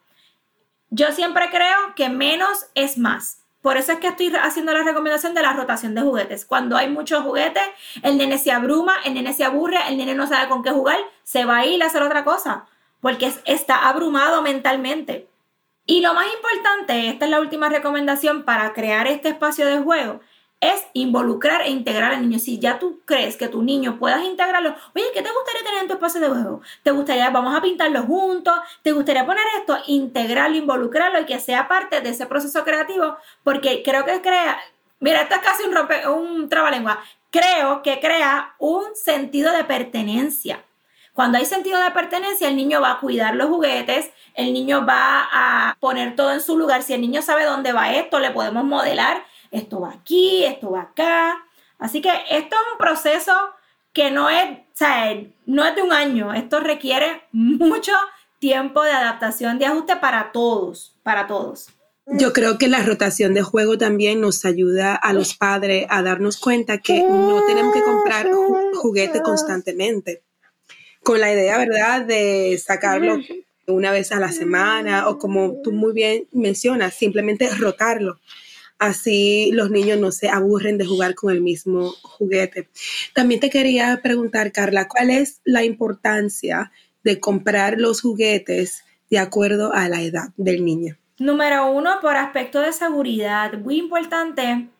Yo siempre creo que menos es más. Por eso es que estoy haciendo la recomendación de la rotación de juguetes. Cuando hay muchos juguetes, el nene se abruma, el nene se aburre, el nene no sabe con qué jugar, se va a ir a hacer otra cosa, porque está abrumado mentalmente. Y lo más importante, esta es la última recomendación para crear este espacio de juego, es involucrar e integrar al niño. Si ya tú crees que tu niño puedas integrarlo, oye, ¿qué te gustaría tener en tu espacio de juego? ¿Te gustaría, vamos a pintarlo juntos? ¿Te gustaría poner esto? Integrarlo, involucrarlo y que sea parte de ese proceso creativo, porque creo que crea, mira, esto es casi un, rompe, un trabalengua, creo que crea un sentido de pertenencia. Cuando hay sentido de pertenencia, el niño va a cuidar los juguetes, el niño va a poner todo en su lugar. Si el niño sabe dónde va esto, le podemos modelar. Esto va aquí, esto va acá. Así que esto es un proceso que no es, o sea, no es de un año. Esto requiere mucho tiempo de adaptación, de ajuste para todos, para todos. Yo creo que la rotación de juego también nos ayuda a los padres a darnos cuenta que no tenemos que comprar ju- juguetes constantemente. Con la idea, ¿verdad?, de sacarlo una vez a la semana o como tú muy bien mencionas, simplemente rotarlo. Así los niños no se aburren de jugar con el mismo juguete. También te quería preguntar, Carla, ¿cuál es la importancia de comprar los juguetes de acuerdo a la edad del niño? Número uno, por aspecto de seguridad, muy importante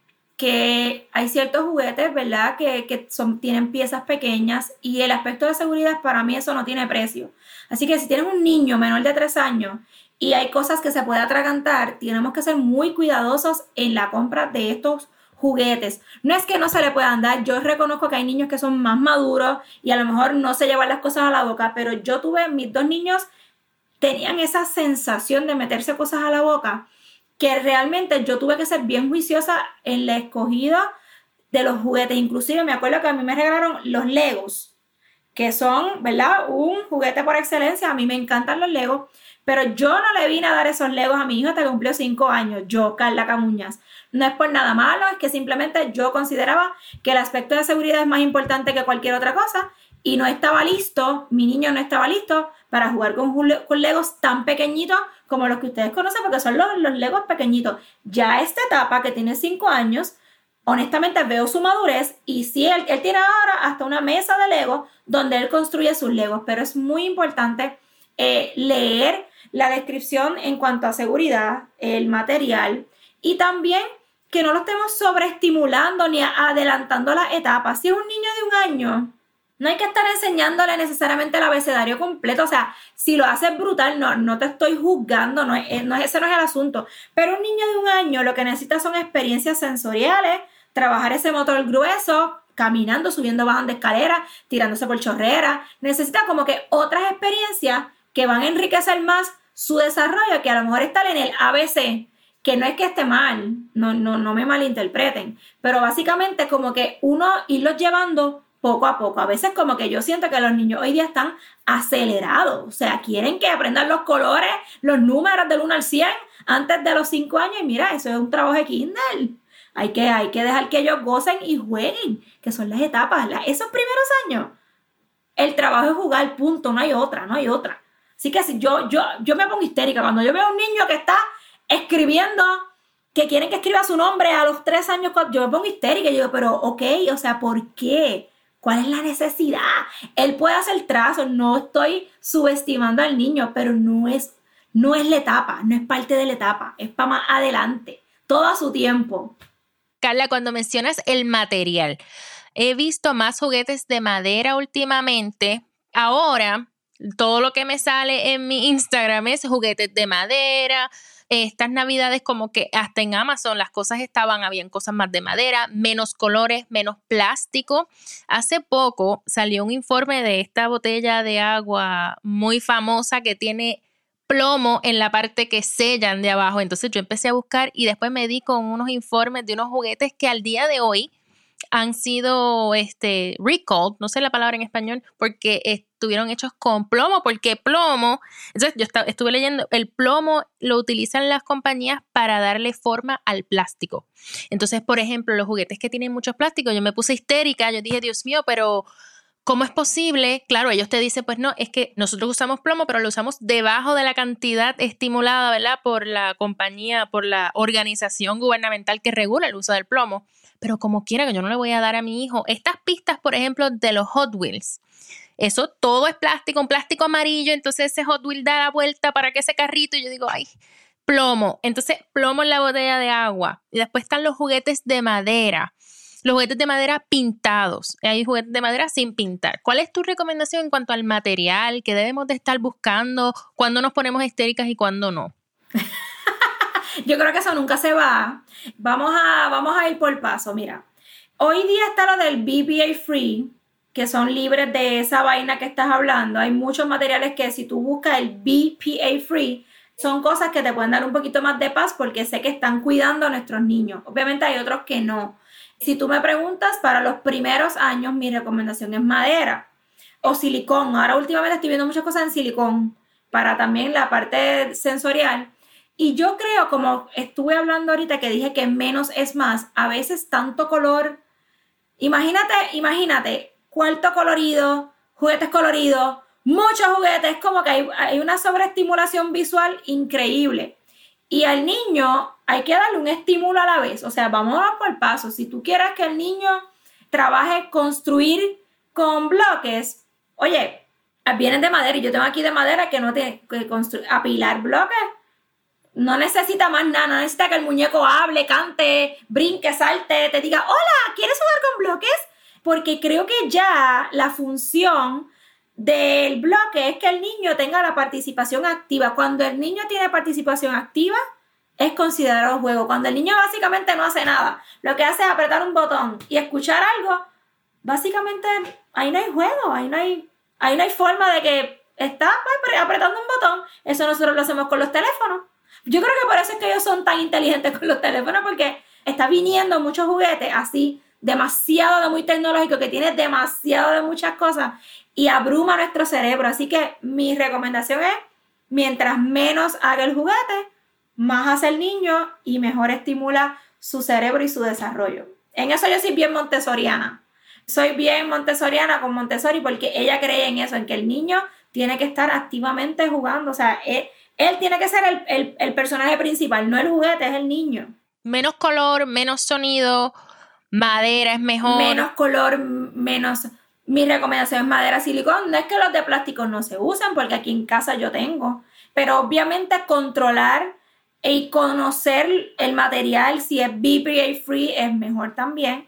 que hay ciertos juguetes, ¿verdad?, que, que son, tienen piezas pequeñas y el aspecto de seguridad para mí eso no tiene precio. Así que si tienes un niño menor de tres años y hay cosas que se puede atragantar, tenemos que ser muy cuidadosos en la compra de estos juguetes. No es que no se le puedan dar, yo reconozco que hay niños que son más maduros y a lo mejor no se llevan las cosas a la boca, pero yo tuve, mis dos niños tenían esa sensación de meterse cosas a la boca que realmente yo tuve que ser bien juiciosa en la escogida de los juguetes. Inclusive me acuerdo que a mí me regalaron los Legos, que son, ¿verdad?, un juguete por excelencia. A mí me encantan los Legos, pero yo no le vine a dar esos Legos a mi hijo hasta que cumplió cinco años, yo, Carla Camuñas. No es por nada malo, es que simplemente yo consideraba que el aspecto de seguridad es más importante que cualquier otra cosa y no estaba listo, mi niño no estaba listo para jugar con, con Legos tan pequeñitos como los que ustedes conocen, porque son los, los Legos pequeñitos. Ya a esta etapa, que tiene cinco años, honestamente veo su madurez y sí, él, él tiene ahora hasta una mesa de Legos donde él construye sus Legos, pero es muy importante eh, leer la descripción en cuanto a seguridad, el material y también que no lo estemos sobreestimulando ni adelantando las etapas. Si es un niño de un año, no hay que estar enseñándole necesariamente el abecedario completo. O sea, si lo haces brutal, no, no te estoy juzgando, no es, no es, ese no es el asunto. Pero un niño de un año lo que necesita son experiencias sensoriales, trabajar ese motor grueso, caminando, subiendo, bajando escaleras, tirándose por chorreras. Necesita como que otras experiencias que van a enriquecer más su desarrollo, que a lo mejor está en el A B C, que no es que esté mal, no, no, no me malinterpreten, pero básicamente como que uno irlos llevando poco a poco. A veces como que yo siento que los niños hoy día están acelerados, o sea, quieren que aprendan los colores, los números del uno al cien antes de los cinco años y mira, eso es un trabajo de kinder. Hay que, hay que dejar que ellos gocen y jueguen, que son las etapas, la, esos primeros años. El trabajo es jugar, punto, no hay otra, no hay otra. Así que si yo, yo, yo me pongo histérica cuando yo veo a un niño que está escribiendo que quieren que escriba su nombre a los tres años, yo me pongo histérica y digo, pero ok, o sea, ¿por qué? ¿Cuál es la necesidad? Él puede hacer trazos, no estoy subestimando al niño, pero no es, no es la etapa, no es parte de la etapa, es para más adelante, todo a su tiempo. Carla, cuando mencionas el material, he visto más juguetes de madera últimamente. Ahora, todo lo que me sale en mi Instagram es juguetes de madera. Estas navidades como que hasta en Amazon las cosas estaban, habían cosas más de madera, menos colores, menos plástico. Hace poco salió un informe de esta botella de agua muy famosa que tiene plomo en la parte que sellan de abajo. Entonces yo empecé a buscar y después me di con unos informes de unos juguetes que al día de hoy han sido este, recalled, no sé la palabra en español, porque estuvieron hechos con plomo, porque plomo, entonces yo estaba, estuve leyendo, el plomo lo utilizan las compañías para darle forma al plástico. Entonces, por ejemplo, los juguetes que tienen muchos plásticos, yo me puse histérica, yo dije, Dios mío, pero ¿cómo es posible? Claro, ellos te dicen, pues no, es que nosotros usamos plomo, pero lo usamos debajo de la cantidad estimulada, ¿verdad? Por la compañía, por la organización gubernamental que regula el uso del plomo. Pero como quiera que yo no le voy a dar a mi hijo estas pistas, por ejemplo, de los Hot Wheels. Eso todo es plástico, un plástico amarillo, entonces ese Hot Wheel da la vuelta para que ese carrito, y yo digo, ay, plomo. Entonces, plomo en la botella de agua. Y después están los juguetes de madera. Los juguetes de madera pintados. Hay juguetes de madera sin pintar. ¿Cuál es tu recomendación en cuanto al material que debemos de estar buscando? ¿Cuándo nos ponemos histéricas y cuándo no? Yo creo que eso nunca se va. Vamos a, vamos a ir por paso. Mira, hoy día está lo del B P A free, que son libres de esa vaina que estás hablando. Hay muchos materiales que si tú buscas el B P A free, son cosas que te pueden dar un poquito más de paz porque sé que están cuidando a nuestros niños. Obviamente hay otros que no. Si tú me preguntas, para los primeros años mi recomendación es madera o silicón. Ahora últimamente estoy viendo muchas cosas en silicón para también la parte sensorial. Y yo creo, como estuve hablando ahorita, que dije que menos es más, a veces tanto color, imagínate, imagínate, cuarto colorido, juguetes coloridos, muchos juguetes, como que hay, hay una sobreestimulación visual increíble. Y al niño hay que darle un estímulo a la vez, o sea, vamos a por paso. Si tú quieres que el niño trabaje construir con bloques, oye, vienen de madera y yo tengo aquí de madera que no tiene que construir, apilar bloques. No necesita más nada, no necesita que el muñeco hable, cante, brinque, salte, te diga, hola, ¿quieres jugar con bloques? Porque creo que ya la función del bloque es que el niño tenga la participación activa. Cuando el niño tiene participación activa, es considerado juego. Cuando el niño básicamente no hace nada, lo que hace es apretar un botón y escuchar algo, básicamente ahí no hay juego, ahí no hay, ahí no hay forma de que está pues, apretando un botón. Eso nosotros lo hacemos con los teléfonos. Yo creo que por eso es que ellos son tan inteligentes con los teléfonos, porque está viniendo muchos juguetes así, demasiado de muy tecnológico, que tiene demasiado de muchas cosas y abruma nuestro cerebro. Así que mi recomendación es, mientras menos haga el juguete, más hace el niño y mejor estimula su cerebro y su desarrollo. En eso yo soy bien montessoriana. Soy bien montessoriana con Montessori porque ella cree en eso, en que el niño tiene que estar activamente jugando. O sea, él, él tiene que ser el, el, el personaje principal, no el juguete, es el niño. Menos color, menos sonido, madera es mejor. Menos color, menos... Mi recomendación es madera, silicón. No es que los de plástico no se usen, porque aquí en casa yo tengo. Pero obviamente controlar y conocer el material, si es B P A free, es mejor también.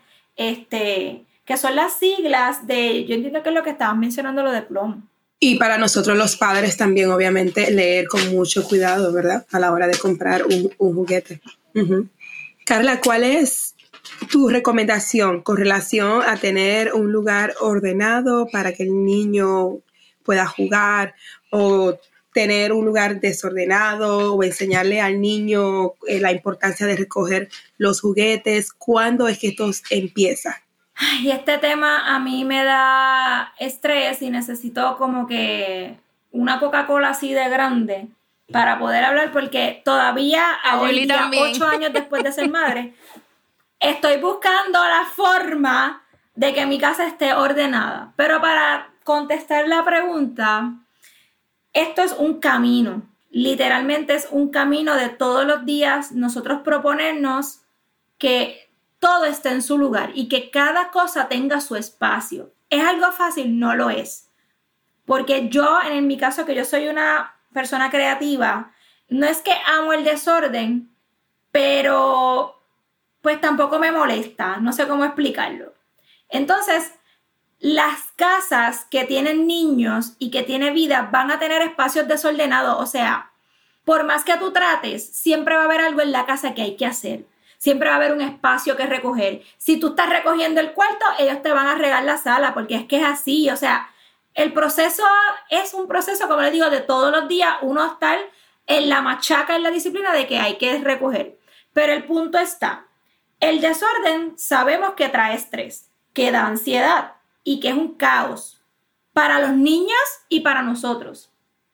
Este, que son las siglas de... Yo entiendo que es lo que estaban mencionando, lo de plomo. Y para nosotros los padres también, obviamente, leer con mucho cuidado, ¿verdad? A la hora de comprar un, un juguete. Uh-huh. Carla, ¿cuál es tu recomendación con relación a tener un lugar ordenado para que el niño pueda jugar, o tener un lugar desordenado, o enseñarle al niño eh, la importancia de recoger los juguetes? ¿Cuándo es que esto empieza? Y este tema a mí me da estrés y necesito como que una Coca-Cola así de grande para poder hablar, porque todavía, hoy día, ocho años después de ser madre, estoy buscando la forma de que mi casa esté ordenada. Pero para contestar la pregunta, esto es un camino. literalmente es un camino de todos los días nosotros proponernos que todo esté en su lugar y que cada cosa tenga su espacio. ¿Es algo fácil? No lo es. Porque yo, en mi caso, que yo soy una persona creativa, no es que amo el desorden, pero pues tampoco me molesta, no sé cómo explicarlo. Entonces, las casas que tienen niños y que tienen vida van a tener espacios desordenados, o sea, por más que tú trates, siempre va a haber algo en la casa que hay que hacer. Siempre va a haber un espacio que recoger. Si tú estás recogiendo el cuarto, ellos te van a regar la sala, porque es que es así, o sea, el proceso es un proceso, como les digo, de todos los días, uno estar en la machaca, en la disciplina de que hay que recoger. Pero el punto está, el desorden sabemos que trae estrés, que da ansiedad y que es un caos para los niños y para nosotros.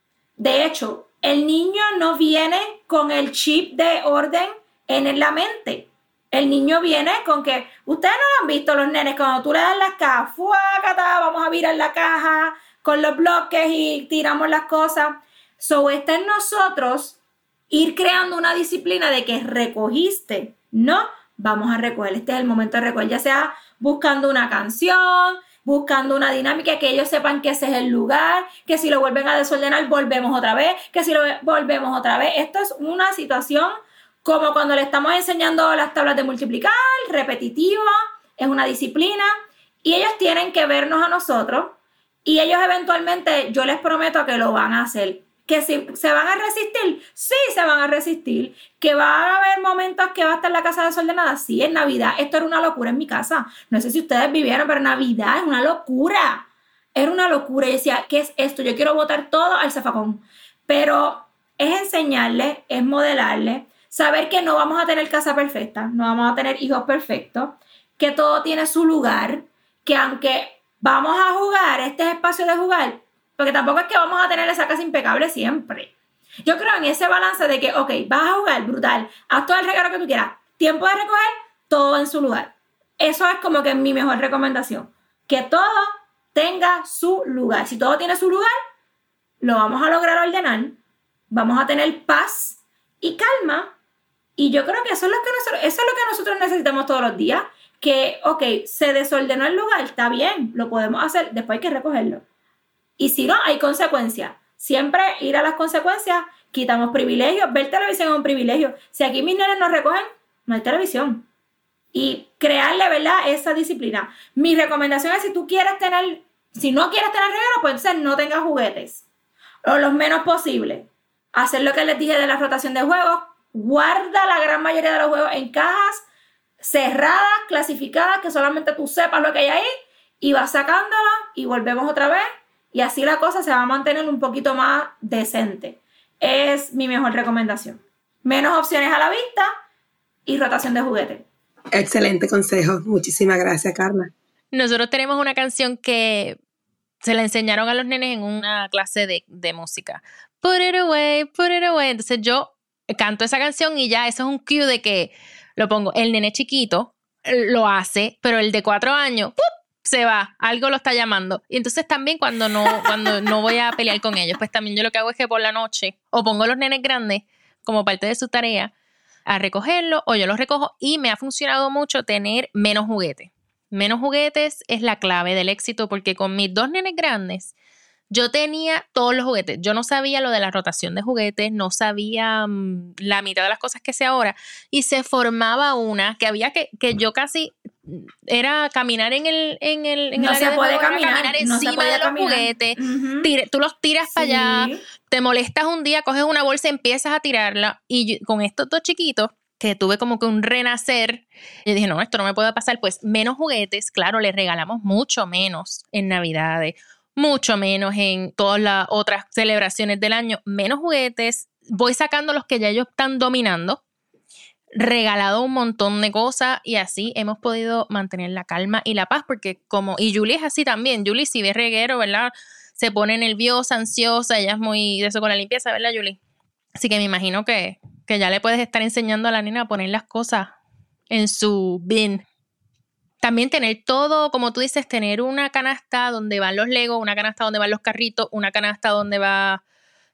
De hecho, el niño no viene con el chip de orden en la mente. El niño viene con que, ustedes no lo han visto los nenes, cuando tú le das las cajas, ¡fuácata! Vamos a virar la caja con los bloques y tiramos las cosas. So, está en nosotros ir creando una disciplina de que recogiste, ¿no? Vamos a recoger, este es el momento de recoger, ya sea buscando una canción, buscando una dinámica, que ellos sepan que ese es el lugar, que si lo vuelven a desordenar, volvemos otra vez, que si lo volvemos otra vez. Esto es una situación como cuando le estamos enseñando las tablas de multiplicar, repetitivo, es una disciplina, y ellos tienen que vernos a nosotros, y ellos eventualmente, yo les prometo que lo van a hacer. ¿Que si se van a resistir? Sí, se van a resistir. ¿Que va a haber momentos que va a estar la casa desordenada? Sí, en Navidad. Esto era una locura en mi casa. No sé si ustedes vivieron, pero Navidad es una locura. Era una locura. Y decía, ¿qué es esto? Yo quiero botar todo al zafacón. Pero es enseñarle, es modelarle, saber que no vamos a tener casa perfecta, no vamos a tener hijos perfectos, que todo tiene su lugar, que aunque vamos a jugar, este es espacio de jugar, porque tampoco es que vamos a tener esa casa impecable siempre. Yo creo en ese balance de que, ok, vas a jugar, brutal, haz todo el regalo que tú quieras, tiempo de recoger, todo en su lugar. Eso es como que mi mejor recomendación, que todo tenga su lugar. Si todo tiene su lugar, lo vamos a lograr ordenar, vamos a tener paz y calma, y yo creo que eso es lo que nosotros, eso es lo que nosotros necesitamos todos los días, que, ok, se desordenó el lugar, está bien, lo podemos hacer, después hay que recogerlo. Y si no, hay consecuencias. Siempre ir a las consecuencias, quitamos privilegios. Ver televisión es un privilegio. Si aquí mis nenes no recogen, no hay televisión. Y crearle, ¿verdad?, esa disciplina. Mi recomendación es, si tú quieres tener, si no quieres tener regalos, pues entonces no tengas juguetes. O los menos posible. Hacer lo que les dije de la rotación de juegos. Guarda la gran mayoría de los juegos en cajas cerradas, clasificadas, que solamente tú sepas lo que hay ahí. Y vas sacándolo y volvemos otra vez. Y así la cosa se va a mantener un poquito más decente. Es mi mejor recomendación. Menos opciones a la vista y rotación de juguetes. Excelente consejo. Muchísimas gracias, Carla. Nosotros tenemos una canción que se la enseñaron a los nenes en una clase de, de música. Put it away, put it away. Entonces yo canto esa canción y ya eso es un cue de que lo pongo. El nene chiquito lo hace, pero el de cuatro años, ¡pup!, se va, algo lo está llamando. Y entonces también cuando no, cuando no voy a pelear con ellos, pues también yo lo que hago es que por la noche o pongo a los nenes grandes como parte de su tarea a recogerlo, o yo los recojo, y me ha funcionado mucho tener menos juguetes. Menos juguetes es la clave del éxito, porque con mis dos nenes grandes yo tenía todos los juguetes. Yo no sabía lo de la rotación de juguetes, no sabía um, la mitad de las cosas que sé ahora, y se formaba una que había que, que yo casi era caminar en el en el, en no el área se puede de juego, caminar, caminar no encima de los caminar. juguetes. Uh-huh. Tire, tú los tiras sí. para allá, te molestas un día, coges una bolsa, empiezas a tirarla, y yo, con estos dos chiquitos que tuve como que un renacer, yo dije, no, esto no me puede pasar. Pues menos juguetes, claro, les regalamos mucho menos en Navidades, mucho menos en todas las otras celebraciones del año, menos juguetes, voy sacando los que ya ellos están dominando, regalado un montón de cosas, y así hemos podido mantener la calma y la paz, porque como, y Julie es así también, Julie si ve reguero, ¿verdad?, se pone nerviosa, ansiosa, ella es muy de eso con la limpieza, ¿verdad, Julie? Así que me imagino que, que ya le puedes estar enseñando a la nena a poner las cosas en su bin. También tener todo, como tú dices, tener una canasta donde van los Legos, una canasta donde van los carritos, una canasta donde va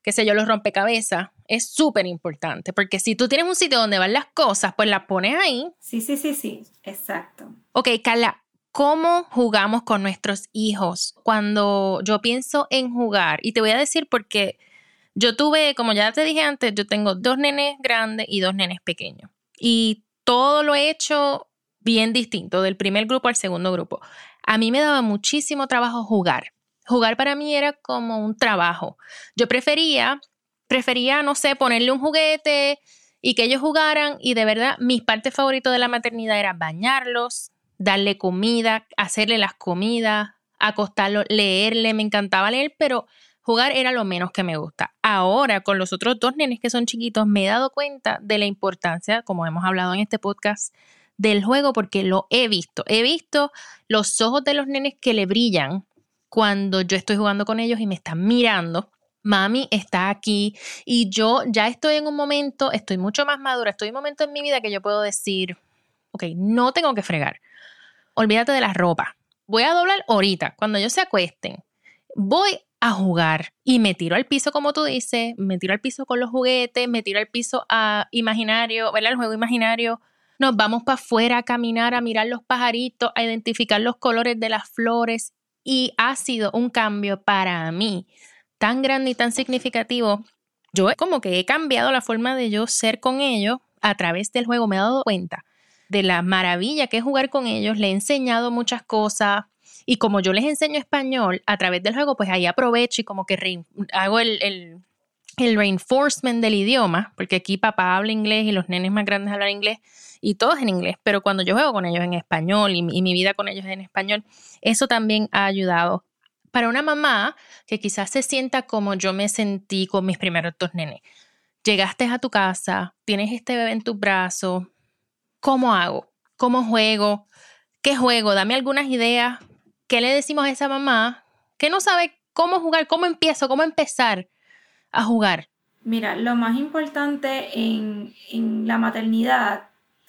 qué sé yo, los rompecabezas, es súper importante, porque si tú tienes un sitio donde van las cosas, pues las pones ahí. Sí, sí, sí, sí, exacto. Ok, Carla, ¿cómo jugamos con nuestros hijos? Cuando yo pienso en jugar, y te voy a decir porque yo tuve, como ya te dije antes, yo tengo dos nenes grandes y dos nenes pequeños. Y todo lo he hecho bien distinto, del primer grupo al segundo grupo. A mí me daba muchísimo trabajo jugar. Jugar para mí era como un trabajo. Yo prefería, prefería, no sé, ponerle un juguete y que ellos jugaran. Y de verdad, mis partes favoritas de la maternidad era bañarlos, darle comida, hacerle las comidas, acostarlos, leerle. Me encantaba leer, pero jugar era lo menos que me gusta. Ahora, con los otros dos nenes que son chiquitos, me he dado cuenta de la importancia, como hemos hablado en este podcast, del juego, porque lo he visto. He visto los ojos de los nenes que le brillan cuando yo estoy jugando con ellos y me están mirando. Mami está aquí y yo ya estoy en un momento, estoy mucho más madura, estoy en un momento en mi vida que yo puedo decir, ok, no tengo que fregar. Olvídate de la ropa. Voy a doblar ahorita, cuando ellos se acuesten. Voy a jugar y me tiro al piso, como tú dices, me tiro al piso con los juguetes, me tiro al piso a imaginario, ¿verdad? El juego imaginario. Nos vamos para afuera a caminar, a mirar los pajaritos, a identificar los colores de las flores. Y ha sido un cambio para mí tan grande y tan significativo. Yo como que he cambiado la forma de yo ser con ellos a través del juego. Me he dado cuenta de la maravilla que es jugar con ellos. Le he enseñado muchas cosas. Y como yo les enseño español a través del juego, pues ahí aprovecho y como que re- hago el, el, el reinforcement del idioma, porque aquí papá habla inglés y los nenes más grandes hablan inglés y todos en inglés, pero cuando yo juego con ellos en español y, y mi vida con ellos en español, eso también ha ayudado. Para una mamá que quizás se sienta como yo me sentí con mis primeros dos nenes, llegaste a tu casa, tienes este bebé en tus brazos, ¿cómo hago? ¿Cómo juego? ¿Qué juego? Dame algunas ideas. ¿Qué le decimos a esa mamá que no sabe cómo jugar, cómo empiezo, cómo empezar a jugar? Mira, lo más importante en, en la maternidad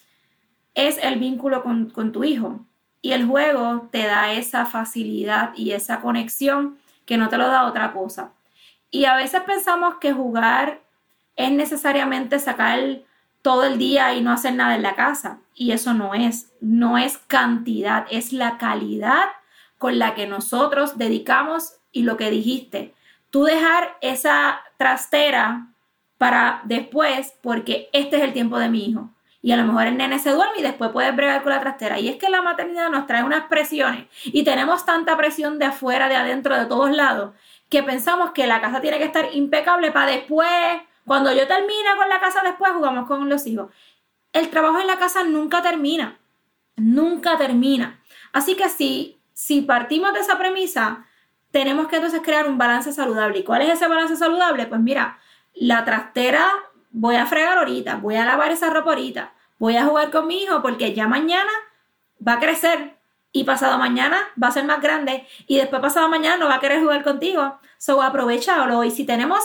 es el vínculo con, con tu hijo. Y el juego te da esa facilidad y esa conexión que no te lo da otra cosa. Y a veces pensamos que jugar es necesariamente sacar el, todo el día y no hacer nada en la casa. Y eso no es. No es cantidad, es la calidad con la que nosotros dedicamos. Y lo que dijiste, tú dejar esa trastera para después, porque este es el tiempo de mi hijo. Y a lo mejor el nene se duerme y después puedes bregar con la trastera. Y es que la maternidad nos trae unas presiones y tenemos tanta presión de afuera, de adentro, de todos lados, que pensamos que la casa tiene que estar impecable para después, cuando yo termine con la casa, después jugamos con los hijos. El trabajo en la casa nunca termina, nunca termina. Así que si, si partimos de esa premisa, tenemos que entonces crear un balance saludable. ¿Y cuál es ese balance saludable? Pues mira, la trastera voy a fregar ahorita, voy a lavar esa ropa ahorita, voy a jugar con mi hijo porque ya mañana va a crecer y pasado mañana va a ser más grande y después pasado mañana no va a querer jugar contigo. So, aprovechalo. Y si tenemos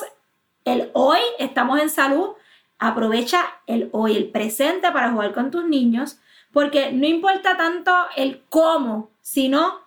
el hoy, estamos en salud, aprovecha el hoy, el presente para jugar con tus niños, porque no importa tanto el cómo, sino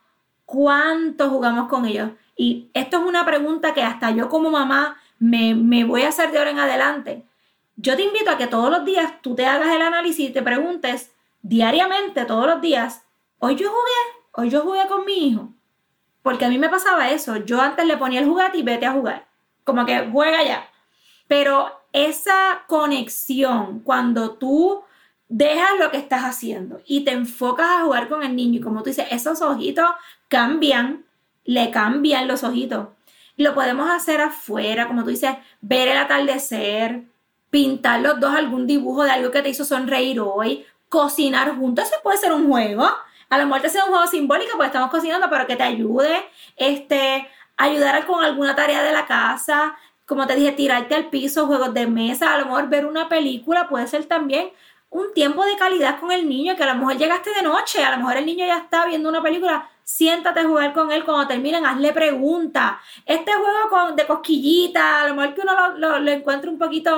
cuánto jugamos con ellos. Y esto es una pregunta que hasta yo como mamá me, me voy a hacer de ahora en adelante. Yo te invito a que todos los días tú te hagas el análisis y te preguntes diariamente, todos los días, hoy yo jugué, hoy yo jugué con mi hijo. Porque a mí me pasaba eso, yo antes le ponía el juguete y vete a jugar, como que juega ya. Pero esa conexión, cuando tú dejas lo que estás haciendo y te enfocas a jugar con el niño, y como tú dices, esos ojitos cambian, le cambian los ojitos. Y lo podemos hacer afuera, como tú dices, ver el atardecer, pintar los dos algún dibujo de algo que te hizo sonreír hoy, cocinar juntos, eso puede ser un juego. A lo mejor te sea un juego simbólico porque estamos cocinando, pero que te ayude, este, ayudar con alguna tarea de la casa, como te dije, tirarte al piso, juegos de mesa, a lo mejor ver una película, puede ser también un tiempo de calidad con el niño, que a lo mejor llegaste de noche, a lo mejor el niño ya está viendo una película, siéntate a jugar con él, cuando terminen, hazle preguntas. Este juego con, de cosquillita, a lo mejor que uno lo, lo, lo encuentre un poquito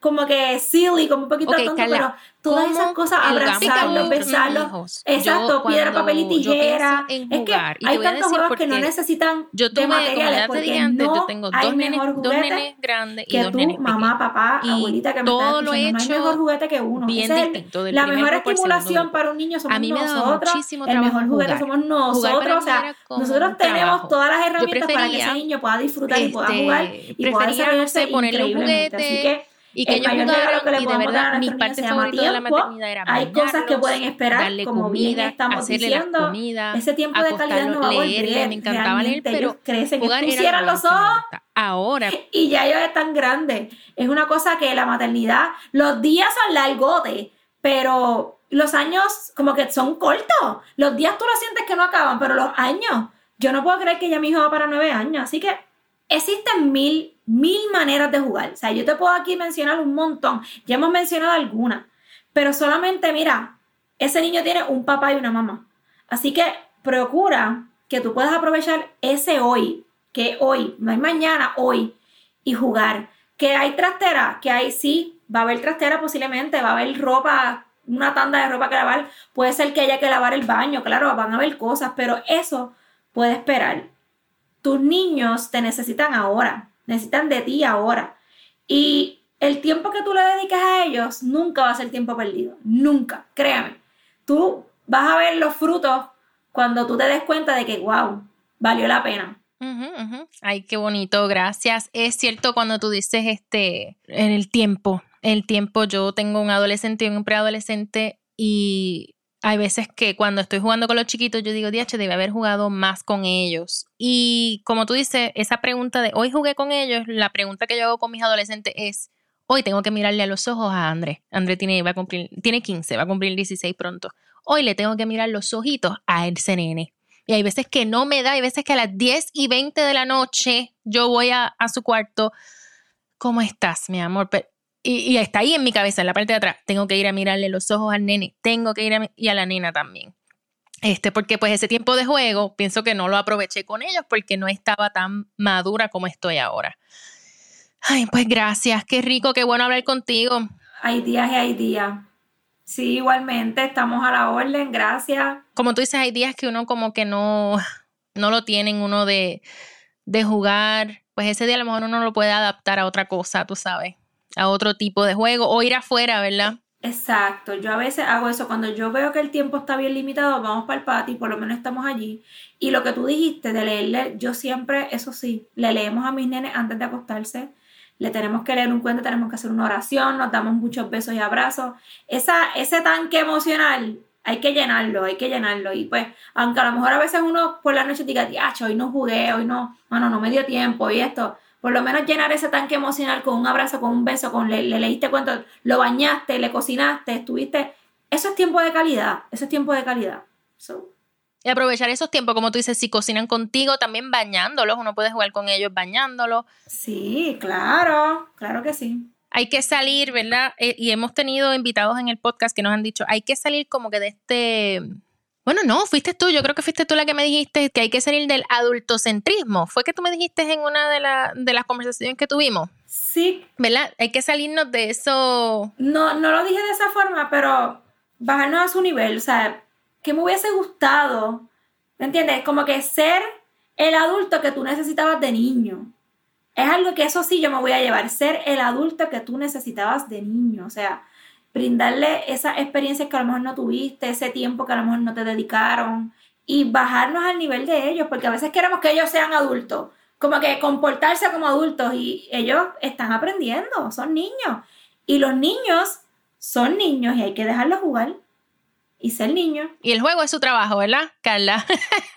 como que silly, como un poquito okay, tonto, Carla, pero todas esas cosas, abrazarlos, besarlos, exacto, piedra, papel y tijera. Es que hay tantos juegos que no necesitan yo tuve, de materiales, como ya te porque dije antes, no yo tengo hay dos mejor nenes, juguete dos nenes grandes y que dos tú, nenes mamá, pequeños. papá, Y abuelita que me todo estás lo he escuchando, no hay hecho mejor juguete que uno. bien Ese distinto, es del la primer mejor grupo al segundo estimulación grupo. para un niño somos A mí me daba nosotros, muchísimo el trabajo mejor juguete jugar. somos Jugar para nosotros, o mí sea, era como nosotros un tenemos trabajo. todas las Yo herramientas para que prefería, ese niño pueda disfrutar y pueda este, jugar y pueda prefería, no desarrollarse sé, ponerle un increíblemente. Así juguete que y que el ellos mayor regalo que jugaran, le y de podemos dar verdad a mi nuestros niños parte se llama favorita de la tiempo. maternidad era Hay cosas que pueden bañarlos, esperar, darle como bien comida, estamos hacerle diciendo, las comidas, ese tiempo de calidad no va a acostarlos, leerle, volver. me encantaba leer, Realmente ellos pero crecen, es jugar tú era lo cierras menos los que me ojos gusta. Ahora, y ya ellos están grandes. Es una cosa que la maternidad, los días son largotes, pero los años como que son cortos. Los días tú lo sientes que no acaban, pero los años, yo no puedo creer que ya mi hijo va para nueve años. Así que existen mil, mil maneras de jugar. O sea, yo te puedo aquí mencionar un montón. Ya hemos mencionado algunas. Pero solamente, mira, ese niño tiene un papá y una mamá. Así que procura que tú puedas aprovechar ese hoy, que hoy, no hay mañana, hoy, y jugar. Que hay trastera, que hay, sí, va a haber trastera posiblemente, va a haber ropa, una tanda de ropa que lavar. Puede ser que haya que lavar el baño, claro, van a haber cosas, pero eso puede esperar. Tus niños te necesitan ahora, necesitan de ti ahora. Y el tiempo que tú le dedicas a ellos nunca va a ser tiempo perdido, nunca, créame. Tú vas a ver los frutos cuando tú te des cuenta de que, wow, valió la pena. Uh-huh, uh-huh. Ay, qué bonito, gracias. Es cierto cuando tú dices este, en el tiempo, el tiempo, yo tengo un adolescente y un preadolescente y hay veces que cuando estoy jugando con los chiquitos yo digo, diache, debe haber jugado más con ellos. Y como tú dices, esa pregunta de hoy jugué con ellos, la pregunta que yo hago con mis adolescentes es, hoy tengo que mirarle a los ojos a André. André tiene, va a cumplir, tiene quince, va a cumplir dieciséis pronto. Hoy le tengo que mirar los ojitos a ese nene. Y hay veces que no me da, hay veces que a las diez y veinte de la noche yo voy a, a su cuarto. ¿Cómo estás, mi amor? Pero, y, y está ahí en mi cabeza, en la parte de atrás. Tengo que ir a mirarle los ojos al nene. Tengo que ir a, y a la nena también. Este, porque pues ese tiempo de juego, pienso que no lo aproveché con ellos porque no estaba tan madura como estoy ahora. Ay, pues gracias. Qué rico, qué bueno hablar contigo. Hay días y hay días. Sí, igualmente, estamos a la orden, gracias. Como tú dices, hay días que uno como que no, no lo tienen uno de, de jugar, pues ese día a lo mejor uno lo puede adaptar a otra cosa, tú sabes, a otro tipo de juego o ir afuera, ¿verdad? Exacto, yo a veces hago eso, cuando yo veo que el tiempo está bien limitado, vamos para el patio, por lo menos estamos allí, y lo que tú dijiste de leerle, yo siempre, eso sí, le leemos a mis nenes antes de acostarse. Le tenemos que leer un cuento, tenemos que hacer una oración, nos damos muchos besos y abrazos. Esa, ese tanque emocional hay que llenarlo, hay que llenarlo. Y pues, aunque a lo mejor a veces uno por la noche diga, diacho, hoy no jugué, hoy no, bueno, no me dio tiempo y esto. Por lo menos llenar ese tanque emocional con un abrazo, con un beso, con le, le leíste cuento, lo bañaste, le cocinaste, estuviste. Eso es tiempo de calidad, eso es tiempo de calidad. So. Y aprovechar esos tiempos, como tú dices, si cocinan contigo, también bañándolos, uno puede jugar con ellos bañándolos. Sí, claro, claro que sí. Hay que salir, ¿verdad? Eh, y hemos tenido invitados en el podcast que nos han dicho, hay que salir como que de este... Bueno, no, fuiste tú, yo creo que fuiste tú la que me dijiste que hay que salir del adultocentrismo. ¿Fue que tú me dijiste en una de, la, de las conversaciones que tuvimos? Sí. ¿Verdad? Hay que salirnos de eso. No, no lo dije de esa forma, pero bajarnos a su nivel, o sea... que me hubiese gustado, ¿me entiendes? Como que ser el adulto que tú necesitabas de niño. Es algo que eso sí yo me voy a llevar, ser el adulto que tú necesitabas de niño. O sea, brindarle esas experiencias que a lo mejor no tuviste, ese tiempo que a lo mejor no te dedicaron y bajarnos al nivel de ellos, porque a veces queremos que ellos sean adultos, como que comportarse como adultos y ellos están aprendiendo, son niños. Y los niños son niños y hay que dejarlos jugar. Y ser niño. Y el juego es su trabajo, ¿verdad, Carla?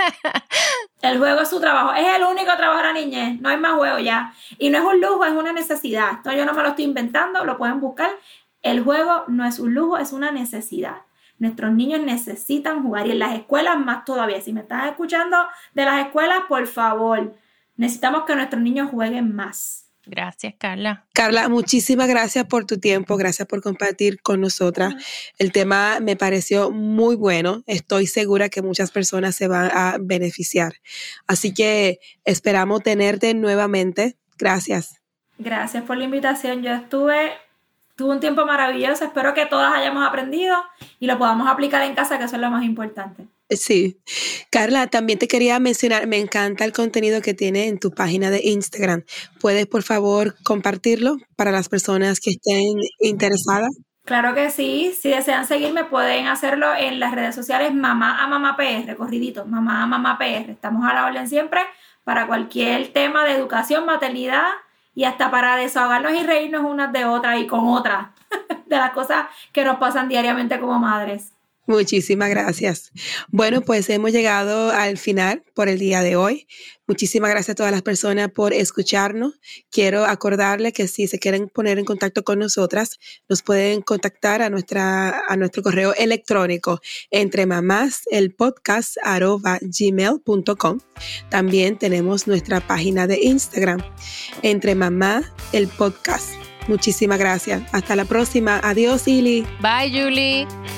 El juego es su trabajo. Es el único trabajo de la niñez. No hay más juego ya. Y no es un lujo, es una necesidad. Esto yo no me lo estoy inventando, lo pueden buscar. El juego no es un lujo, es una necesidad. Nuestros niños necesitan jugar. Y en las escuelas más todavía. Si me estás escuchando de las escuelas, por favor, necesitamos que nuestros niños jueguen más. Gracias, Carla. Carla, muchísimas gracias por tu tiempo, gracias por compartir con nosotras. El tema me pareció muy bueno, estoy segura que muchas personas se van a beneficiar. Así que esperamos tenerte nuevamente. Gracias. Gracias por la invitación, yo estuve tuve un tiempo maravilloso, espero que todas hayamos aprendido y lo podamos aplicar en casa, que eso es lo más importante. Sí. Carla, también te quería mencionar, me encanta el contenido que tiene en tu página de Instagram. ¿Puedes, por favor, compartirlo para las personas que estén interesadas? Claro que sí. Si desean seguirme, pueden hacerlo en las redes sociales Mamá a Mamá P R, corridito, Mamá a Mamá P R. Estamos a la orden siempre para cualquier tema de educación, maternidad y hasta para desahogarnos y reírnos unas de otras y con otras de las cosas que nos pasan diariamente como madres. Muchísimas gracias. Bueno, pues hemos llegado al final por el día de hoy. Muchísimas gracias a todas las personas por escucharnos. Quiero acordarles que si se quieren poner en contacto con nosotras, nos pueden contactar a nuestra a nuestro correo electrónico entremamaselpodcast arroba gmail punto com. También tenemos nuestra página de Instagram, Entre Mamá el Podcast. Muchísimas gracias. Hasta la próxima. Adiós, Ili. Bye, Julie.